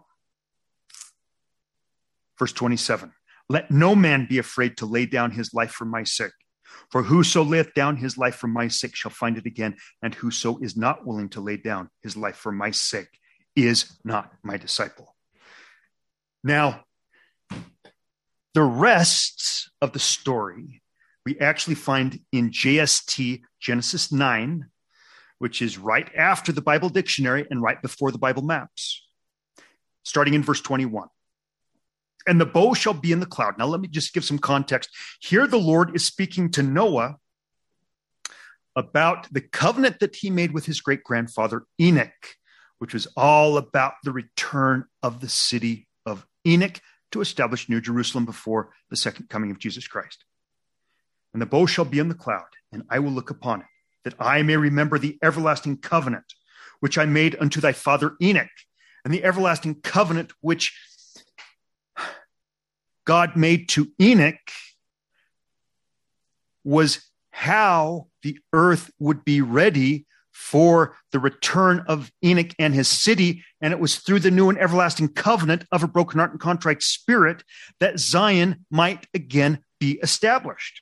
Verse 27, let no man be afraid to lay down his life for my sake. For whoso layeth down his life for my sake shall find it again, and whoso is not willing to lay down his life for my sake is not my disciple. Now, the rest of the story we actually find in JST, Genesis 9, which is right after the Bible dictionary and right before the Bible maps, starting in verse 21. And the bow shall be in the cloud. Now, let me just give some context. Here, the Lord is speaking to Noah about the covenant that he made with his great-grandfather Enoch, which was all about the return of the city of Enoch to establish New Jerusalem before the second coming of Jesus Christ. And the bow shall be in the cloud, and I will look upon it, that I may remember the everlasting covenant which I made unto thy father Enoch, and the everlasting covenant which God made to Enoch was how the earth would be ready for the return of Enoch and his city. And it was through the new and everlasting covenant of a broken heart and contrite spirit that Zion might again be established.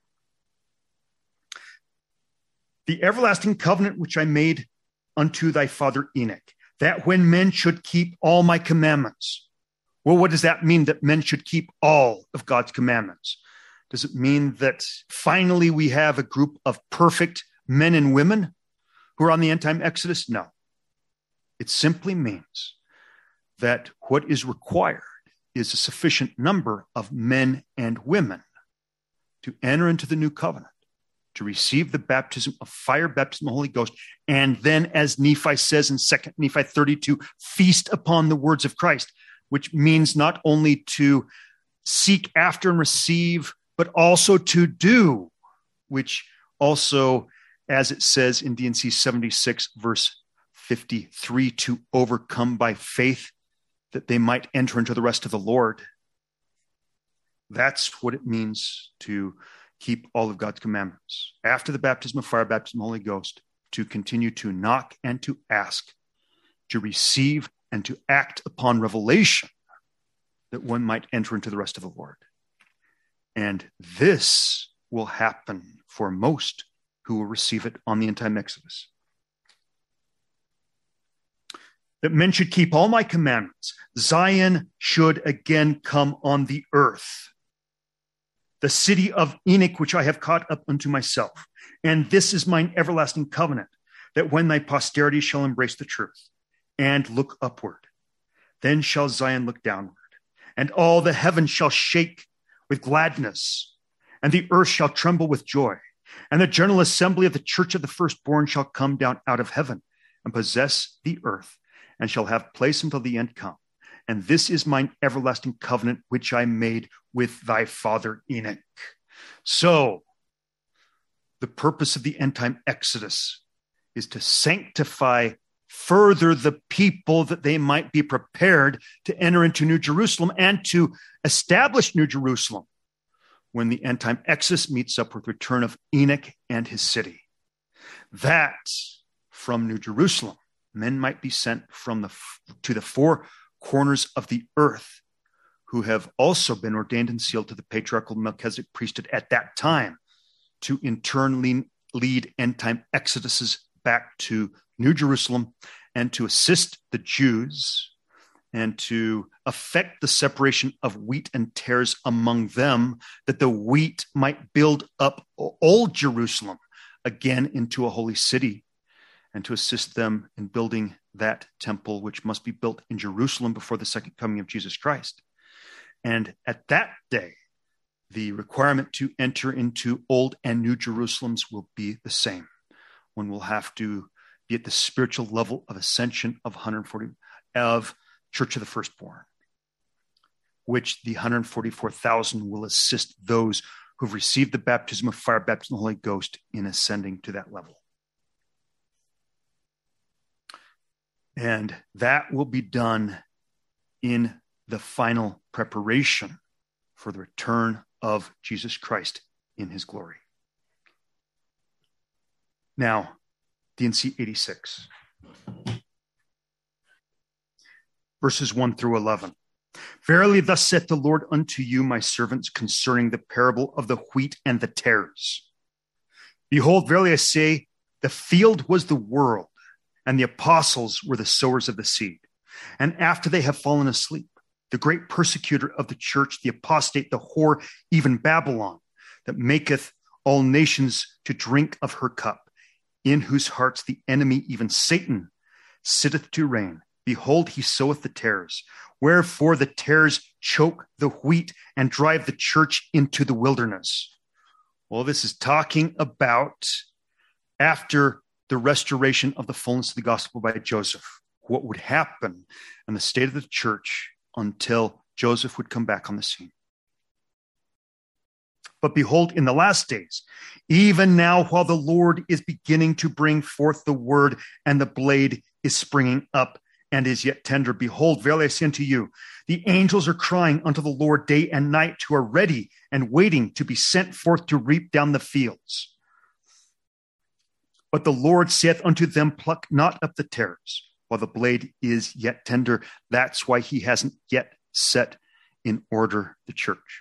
The everlasting covenant which I made unto thy father Enoch, that when men should keep all my commandments. Well, what does that mean, that men should keep all of God's commandments? Does it mean that finally we have a group of perfect men and women who are on the end time Exodus? No. It simply means that what is required is a sufficient number of men and women to enter into the new covenant, to receive the baptism of fire, baptism of the Holy Ghost, and then, as Nephi says in 2 Nephi 32, feast upon the words of Christ, which means not only to seek after and receive, but also to do, which also, as it says in D&C 76, verse 53, to overcome by faith, that they might enter into the rest of the Lord. That's what it means to keep all of God's commandments. After the baptism of fire, baptism of the Holy Ghost, to continue to knock and to ask, to receive and to act upon revelation, that one might enter into the rest of the Lord. And this will happen for most who will receive it on the end time Exodus. That men should keep all my commandments. Zion should again come on the earth. The city of Enoch, which I have caught up unto myself. And this is mine everlasting covenant, that when thy posterity shall embrace the truth and look upward, then shall Zion look downward, and all the heavens shall shake with gladness, and the earth shall tremble with joy, and the general assembly of the church of the firstborn shall come down out of heaven and possess the earth, and shall have place until the end come. And this is mine everlasting covenant, which I made with thy father Enoch. So, the purpose of the end time Exodus is to sanctify further the people, that they might be prepared to enter into New Jerusalem and to establish New Jerusalem when the end time Exodus meets up with the return of Enoch and his city. That from New Jerusalem, men might be sent to the four corners of the earth, who have also been ordained and sealed to the patriarchal Melchizedek priesthood at that time, to in turn lead end-time exoduses back to New Jerusalem and to assist the Jews and to affect the separation of wheat and tares among them, that the wheat might build up old Jerusalem again into a holy city, and to assist them in building that temple, which must be built in Jerusalem before the second coming of Jesus Christ. And at that day, the requirement to enter into Old and New Jerusalems will be the same. One will have to be at the spiritual level of ascension of 140 of Church of the Firstborn, which the 144,000 will assist those who've received the baptism of fire, baptism of the Holy Ghost, in ascending to that level. And that will be done in the final preparation for the return of Jesus Christ in his glory. Now, D&C 86, verses 1 through 11. Verily, thus saith the Lord unto you, my servants, concerning the parable of the wheat and the tares. Behold, verily I say, the field was the world, and the apostles were the sowers of the seed. And after they have fallen asleep, the great persecutor of the church, the apostate, the whore, even Babylon, that maketh all nations to drink of her cup, in whose hearts the enemy, even Satan, sitteth to reign. Behold, he soweth the tares. Wherefore the tares choke the wheat and drive the church into the wilderness. Well, this is talking about after the restoration of the fullness of the gospel by Joseph, what would happen in the state of the church until Joseph would come back on the scene. But behold, in the last days, even now while the Lord is beginning to bring forth the word, and the blade is springing up and is yet tender, behold, verily I say unto you, the angels are crying unto the Lord day and night, who are ready and waiting to be sent forth to reap down the fields. But the Lord saith unto them, pluck not up the tares, while the blade is yet tender. That's why he hasn't yet set in order the church.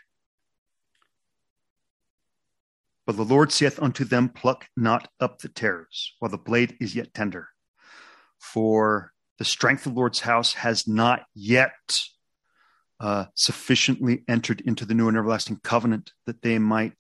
But the Lord saith unto them, pluck not up the tares, while the blade is yet tender. For the strength of the Lord's house has not yet sufficiently entered into the new and everlasting covenant, that they might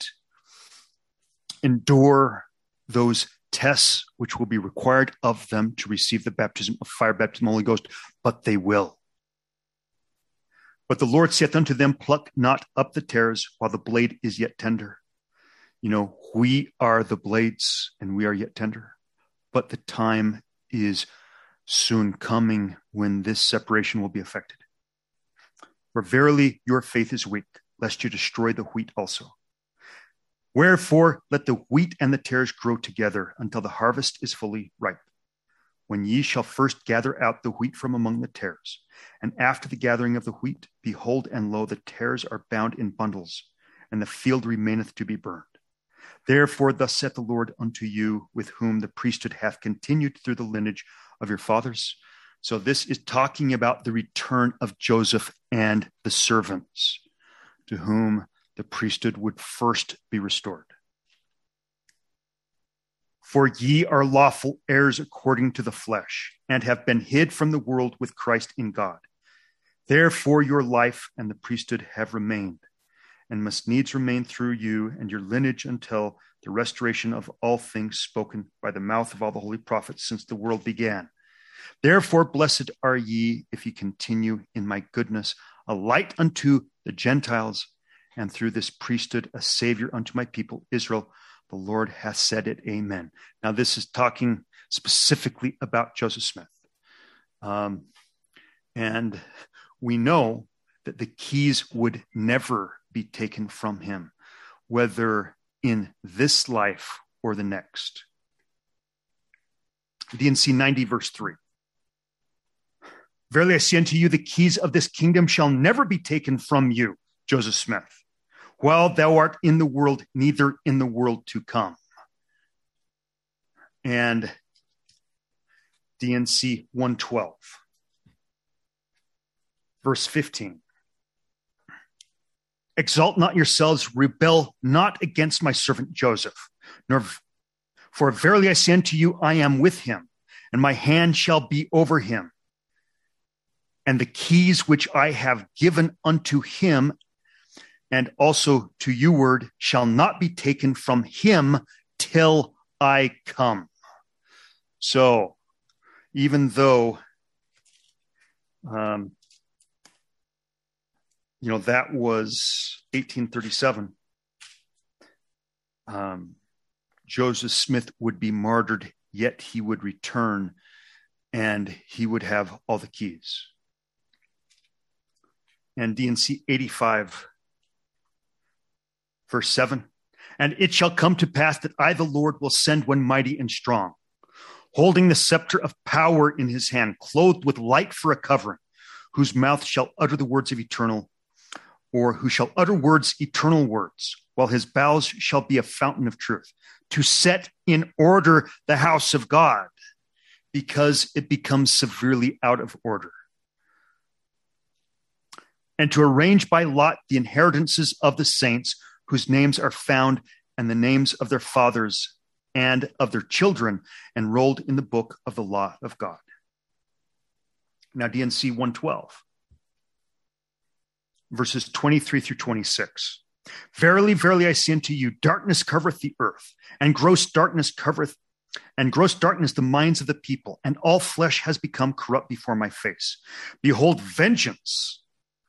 endure those tests which will be required of them to receive the baptism of fire, baptism of the Holy Ghost, but they will. But the Lord saith unto them, pluck not up the tares, while the blade is yet tender. You know, we are the blades and we are yet tender, but the time is soon coming when this separation will be effected. For verily your faith is weak, lest you destroy the wheat also. Wherefore let the wheat and the tares grow together until the harvest is fully ripe, when ye shall first gather out the wheat from among the tares. And after the gathering of the wheat, behold, and lo, the tares are bound in bundles, and the field remaineth to be burned. Therefore thus saith the Lord unto you, with whom the priesthood hath continued through the lineage of your fathers. So this is talking about the return of Joseph and the servants, to whom the priesthood would first be restored. For ye are lawful heirs according to the flesh, and have been hid from the world with Christ in God. Therefore your life and the priesthood have remained, and must needs remain through you and your lineage until the restoration of all things spoken by the mouth of all the holy prophets since the world began. Therefore blessed are ye if ye continue in my goodness, a light unto the Gentiles, and through this priesthood a savior unto my people Israel. The Lord hath said it, amen. Now this is talking specifically about Joseph Smith. And we know that the keys would never be taken from him, whether in this life or the next. D&C 90 verse 3. Verily I say unto you, the keys of this kingdom shall never be taken from you, Joseph Smith. while thou art in the world, neither in the world to come. And D&C 112, verse 15. Exalt not yourselves, rebel not against my servant Joseph, for verily I say unto you, I am with him, and my hand shall be over him. And the keys which I have given unto him, and also to you word, shall not be taken from him till I come. So, even though, that was 1837, Joseph Smith would be martyred, yet he would return and he would have all the keys. And D&C 85, verse 7. And it shall come to pass that I, the Lord, will send one mighty and strong, holding the scepter of power in his hand, clothed with light for a covering, whose mouth shall utter the words of eternal, or who shall utter words, eternal words, while his bowels shall be a fountain of truth, to set in order the house of God, because it becomes severely out of order, and to arrange by lot the inheritances of the saints whose names are found, and the names of their fathers and of their children enrolled in the book of the law of God. Now, D&C 112, verses 23 through 26. Verily, verily, I say unto you, darkness covereth the earth, and gross darkness the minds of the people, and all flesh has become corrupt before my face. Behold, vengeance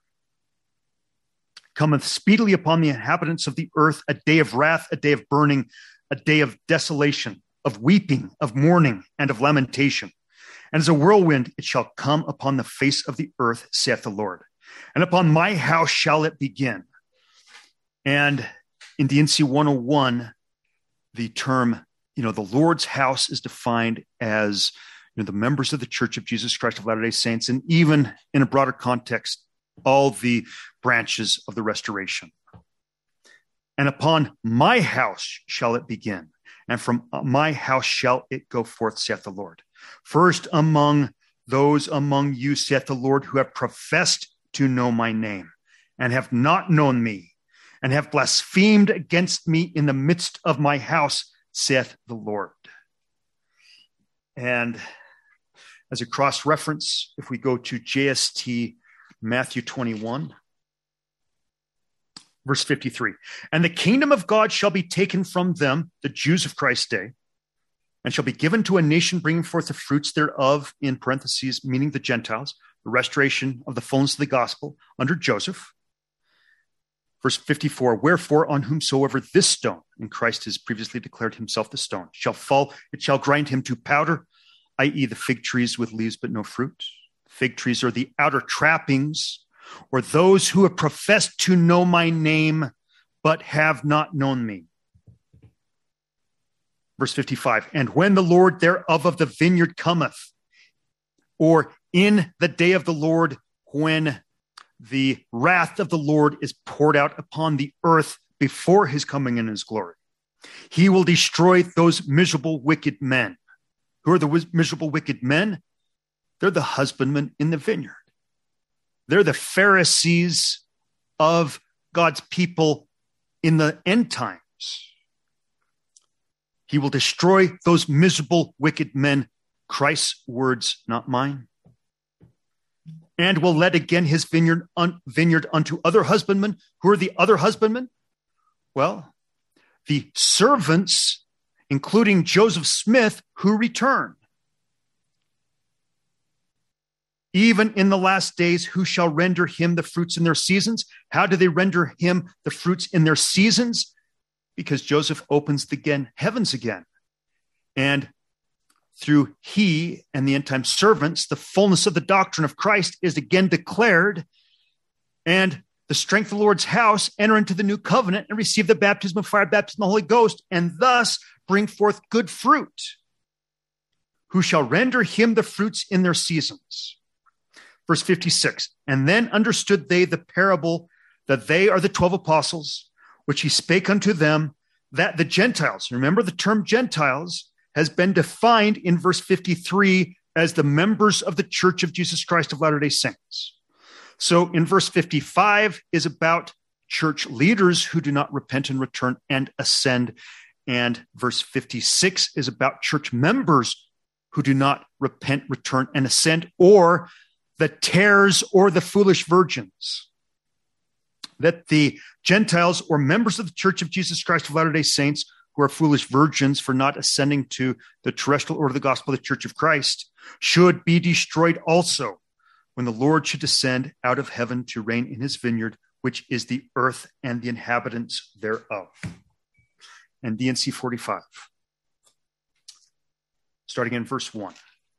cometh speedily upon the inhabitants of the earth, a day of wrath, a day of burning, a day of desolation, of weeping, of mourning, and of lamentation. And as a whirlwind it shall come upon the face of the earth, saith the Lord. And upon my house shall it begin. And in D&C 101, the term, the Lord's house is defined as the members of the Church of Jesus Christ of Latter-day Saints, and even in a broader context, all the branches of the restoration. And upon my house shall it begin, and from my house shall it go forth, saith the Lord. First among those among you, saith the Lord, who have professed to know my name, and have not known me, and have blasphemed against me in the midst of my house, saith the Lord. And as a cross-reference, if we go to JST Matthew 21, verse 53, and the kingdom of God shall be taken from them, the Jews of Christ's day, and shall be given to a nation bringing forth the fruits thereof, in parentheses, meaning the Gentiles, the restoration of the fullness of the gospel under Joseph. Verse 54, wherefore on whomsoever this stone, and Christ has previously declared himself the stone, shall fall, it shall grind him to powder, i.e. the fig trees with leaves but no fruit. Fig trees are the outer trappings, or those who have professed to know my name, but have not known me. Verse 55, and when the Lord thereof of the vineyard cometh, or in the day of the Lord, when the wrath of the Lord is poured out upon the earth before his coming in his glory, he will destroy those miserable wicked men. Who are the miserable wicked men? They're the husbandmen in the vineyard. They're the Pharisees of God's people in the end times. He will destroy those miserable wicked men. Christ's words, not mine. And will let again his vineyard unto other husbandmen. Who are the other husbandmen? Well, the servants, including Joseph Smith, who return. Even in the last days, who shall render him the fruits in their seasons? How do they render him the fruits in their seasons? Because Joseph opens the heavens again. And through he and the end time servants, the fullness of the doctrine of Christ is again declared, and the strength of the Lord's house enter into the new covenant and receive the baptism of fire, baptism of the Holy Ghost, and thus bring forth good fruit. Who shall render him the fruits in their seasons? Verse 56, and then understood they the parable that they are the 12 apostles, which he spake unto them, that the Gentiles, remember the term Gentiles has been defined in verse 53 as the members of the Church of Jesus Christ of Latter-day Saints. So in verse 55 is about church leaders who do not repent and return and ascend. And verse 56 is about church members who do not repent, return, and ascend, or the tares or the foolish virgins. That the Gentiles or members of the Church of Jesus Christ of Latter-day Saints who are foolish virgins for not ascending to the terrestrial order of the gospel of the Church of Christ should be destroyed also when the Lord should descend out of heaven to reign in his vineyard, which is the earth and the inhabitants thereof. And D&C 45, starting in verse 1.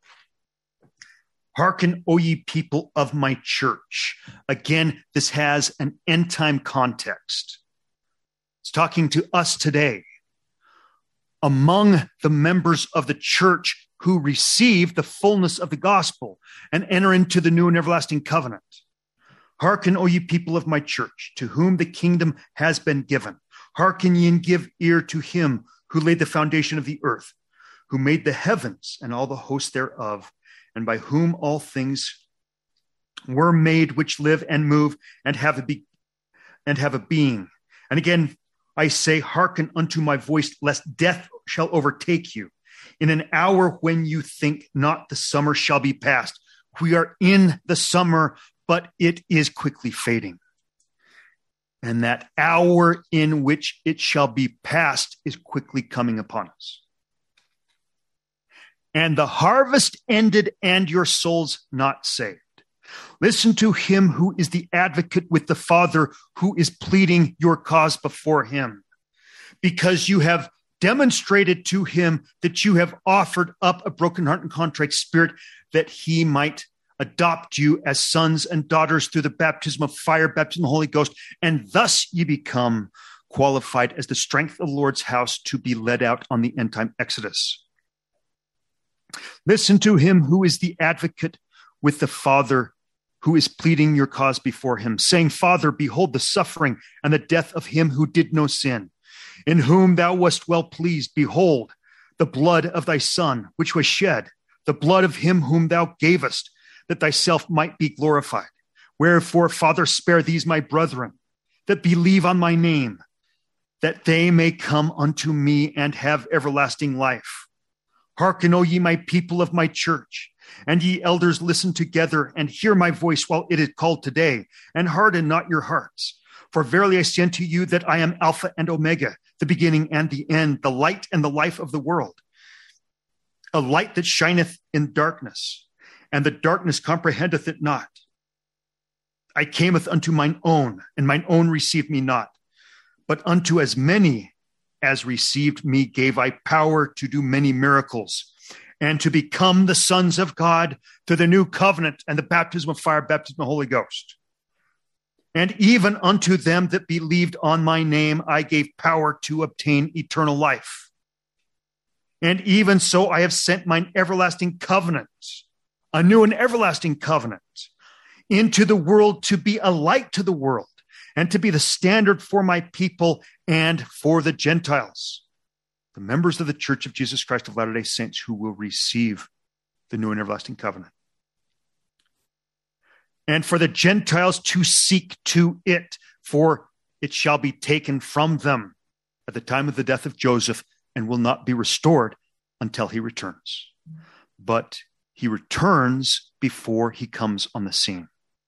Hearken, O ye people of my church. Again, this has an end-time context. It's talking to us today. Among the members of the church who receive the fullness of the gospel and enter into the new and everlasting covenant. Hearken, O ye people of my church, to whom the kingdom has been given. Hearken ye and give ear to him who laid the foundation of the earth, who made the heavens and all the hosts thereof, and by whom all things were made, which live and move and have a being. And again, I say, hearken unto my voice, lest death shall overtake you. In an hour when you think not, the summer shall be past. We are in the summer, but it is quickly fading. And that hour in which it shall be past is quickly coming upon us. And the harvest ended, and your souls not saved. Listen to him who is the advocate with the Father, who is pleading your cause before him, because you have demonstrated to him that you have offered up a broken heart and contrite spirit, that he might adopt you as sons and daughters through the baptism of fire, baptism of the Holy Ghost, and thus ye become qualified as the strength of the Lord's house to be led out on the end time exodus. Listen to him who is the advocate with the Father, who is pleading your cause before him, saying, Father, behold the suffering and the death of him who did no sin, in whom thou wast well pleased. Behold, the blood of thy Son, which was shed, the blood of him whom thou gavest, that thyself might be glorified. Wherefore, Father, spare these my brethren that believe on my name, that they may come unto me and have everlasting life. Hearken, O ye my people of my church, and ye elders, listen together, and hear my voice while it is called today, and harden not your hearts. For verily I say unto you that I am Alpha and Omega, the beginning and the end, the light and the life of the world. A light that shineth in darkness, and the darkness comprehendeth it not. I cameth unto mine own, and mine own received me not. But unto as many as received me gave I power to do many miracles, and to become the sons of God through the new covenant and the baptism of fire, baptism of the Holy Ghost. And even unto them that believed on my name, I gave power to obtain eternal life. And even so I have sent mine everlasting covenant, a new and everlasting covenant, into the world to be a light to the world, and to be the standard for my people and for the Gentiles, the members of the Church of Jesus Christ of Latter-day Saints who will receive the new and everlasting covenant. And for the Gentiles to seek to it, for it shall be taken from them at the time of the death of Joseph, and will not be restored until he returns. But he returns before he comes on the scene.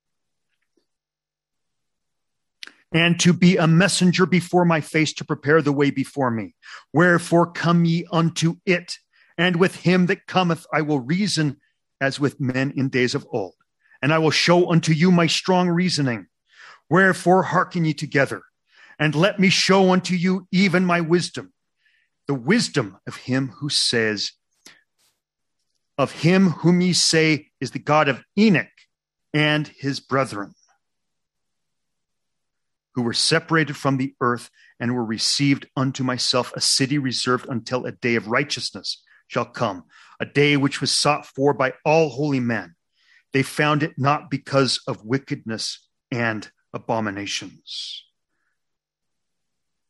And to be a messenger before my face, to prepare the way before me. Wherefore come ye unto it, and with him that cometh I will reason as with men in days of old. And I will show unto you my strong reasoning. Wherefore hearken ye together, and let me show unto you even my wisdom, the wisdom of him who says, of him whom ye say is the God of Enoch and his brethren, who were separated from the earth and were received unto myself, a city reserved until a day of righteousness shall come, a day which was sought for by all holy men. They found it not because of wickedness and abominations.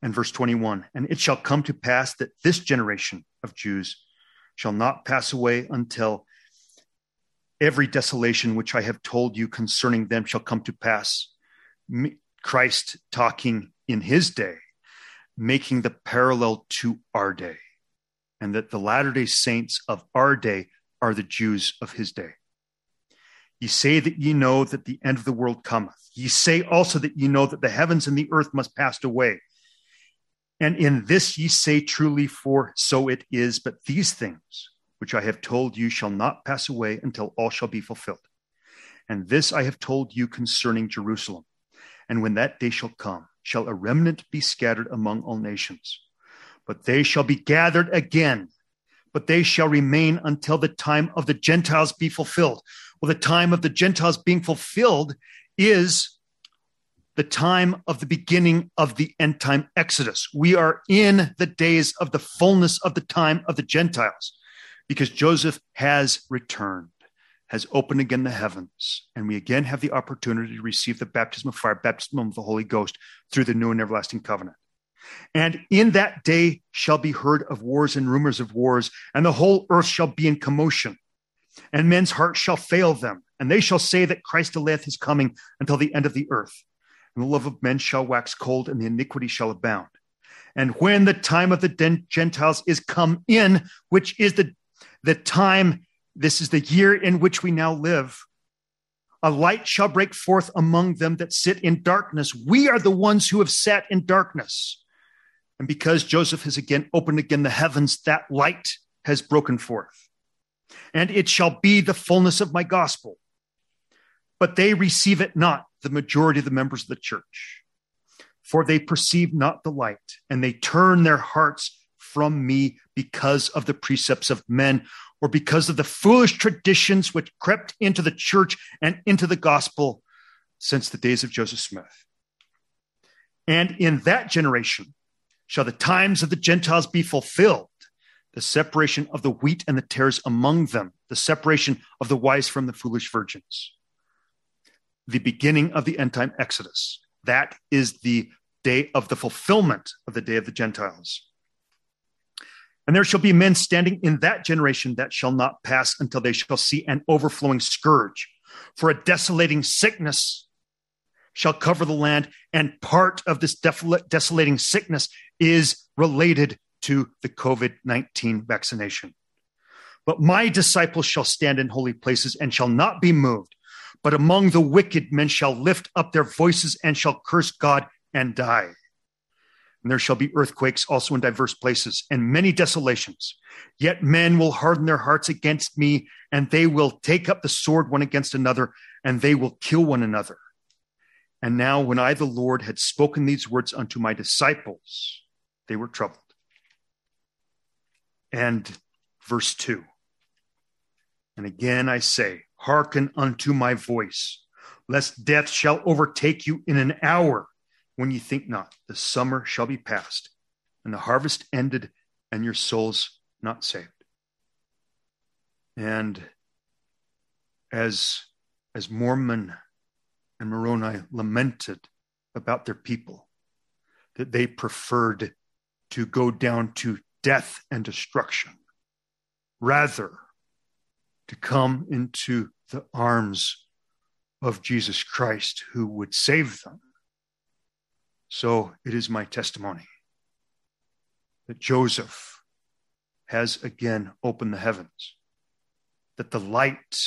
And verse 21, and it shall come to pass that this generation of Jews shall not pass away until every desolation which I have told you concerning them shall come to pass. Christ talking in his day, making the parallel to our day, and that the Latter-day Saints of our day are the Jews of his day. Ye say that ye know that the end of the world cometh. Ye say also that ye know that the heavens and the earth must pass away. And in this ye say truly, for so it is. But these things which I have told you shall not pass away until all shall be fulfilled. And this I have told you concerning Jerusalem. And when that day shall come, shall a remnant be scattered among all nations. But they shall be gathered again, but they shall remain until the time of the Gentiles be fulfilled. Well, the time of the Gentiles being fulfilled is the time of the beginning of the end time Exodus. We are in the days of the fullness of the time of the Gentiles, because Joseph has returned, has opened again the heavens, and we again have the opportunity to receive the baptism of fire, baptism of the Holy Ghost through the new and everlasting covenant. And in that day shall be heard of wars and rumors of wars, and the whole earth shall be in commotion, and men's hearts shall fail them, and they shall say that Christ delayeth his coming until the end of the earth. And the love of men shall wax cold, and the iniquity shall abound. And when the time of the Gentiles is come in, which is the time, this is the year in which we now live, a light shall break forth among them that sit in darkness. We are the ones who have sat in darkness. And because Joseph has again opened again the heavens, that light has broken forth. And it shall be the fullness of my gospel. But they receive it not, the majority of the members of the church. For they perceive not the light, and they turn their hearts from me because of the precepts of men, or because of the foolish traditions which crept into the church and into the gospel since the days of Joseph Smith. And in that generation shall the times of the Gentiles be fulfilled, the separation of the wheat and the tares among them, the separation of the wise from the foolish virgins. The beginning of the end time Exodus. That is the day of the fulfillment of the day of the Gentiles. And there shall be men standing in that generation that shall not pass until they shall see an overflowing scourge. For a desolating sickness shall cover the land, and part of this desolating sickness is related to the COVID-19 vaccination. But my disciples shall stand in holy places and shall not be moved. But among the wicked men shall lift up their voices and shall curse God and die. And there shall be earthquakes also in diverse places and many desolations. Yet men will harden their hearts against me, and they will take up the sword one against another, and they will kill one another. And now when I, the Lord, had spoken these words unto my disciples, they were troubled. And verse 2. And again I say, hearken unto my voice, lest death shall overtake you in an hour when ye think not. The summer shall be past, and the harvest ended, and your souls not saved. And as Mormon and Moroni lamented about their people, that they preferred to go down to death and destruction, rather to come into the arms of Jesus Christ, who would save them. So it is my testimony that Joseph has again opened the heavens, that the light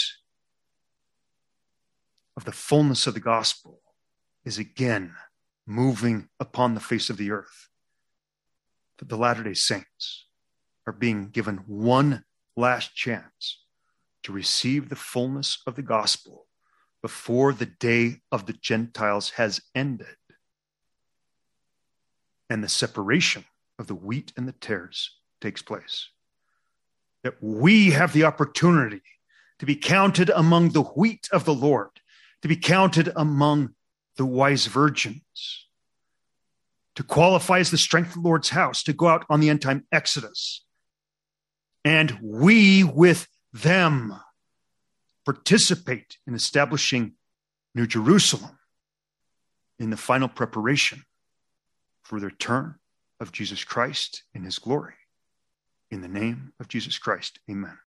of the fullness of the gospel is again moving upon the face of the earth, that the Latter-day Saints are being given one last chance to receive the fullness of the gospel before the day of the Gentiles has ended and the separation of the wheat and the tares takes place. That we have the opportunity to be counted among the wheat of the Lord, to be counted among the wise virgins, to qualify as the strength of the Lord's house, to go out on the end time Exodus. And we with them participate in establishing New Jerusalem in the final preparation for the return of Jesus Christ in his glory. In the name of Jesus Christ, amen.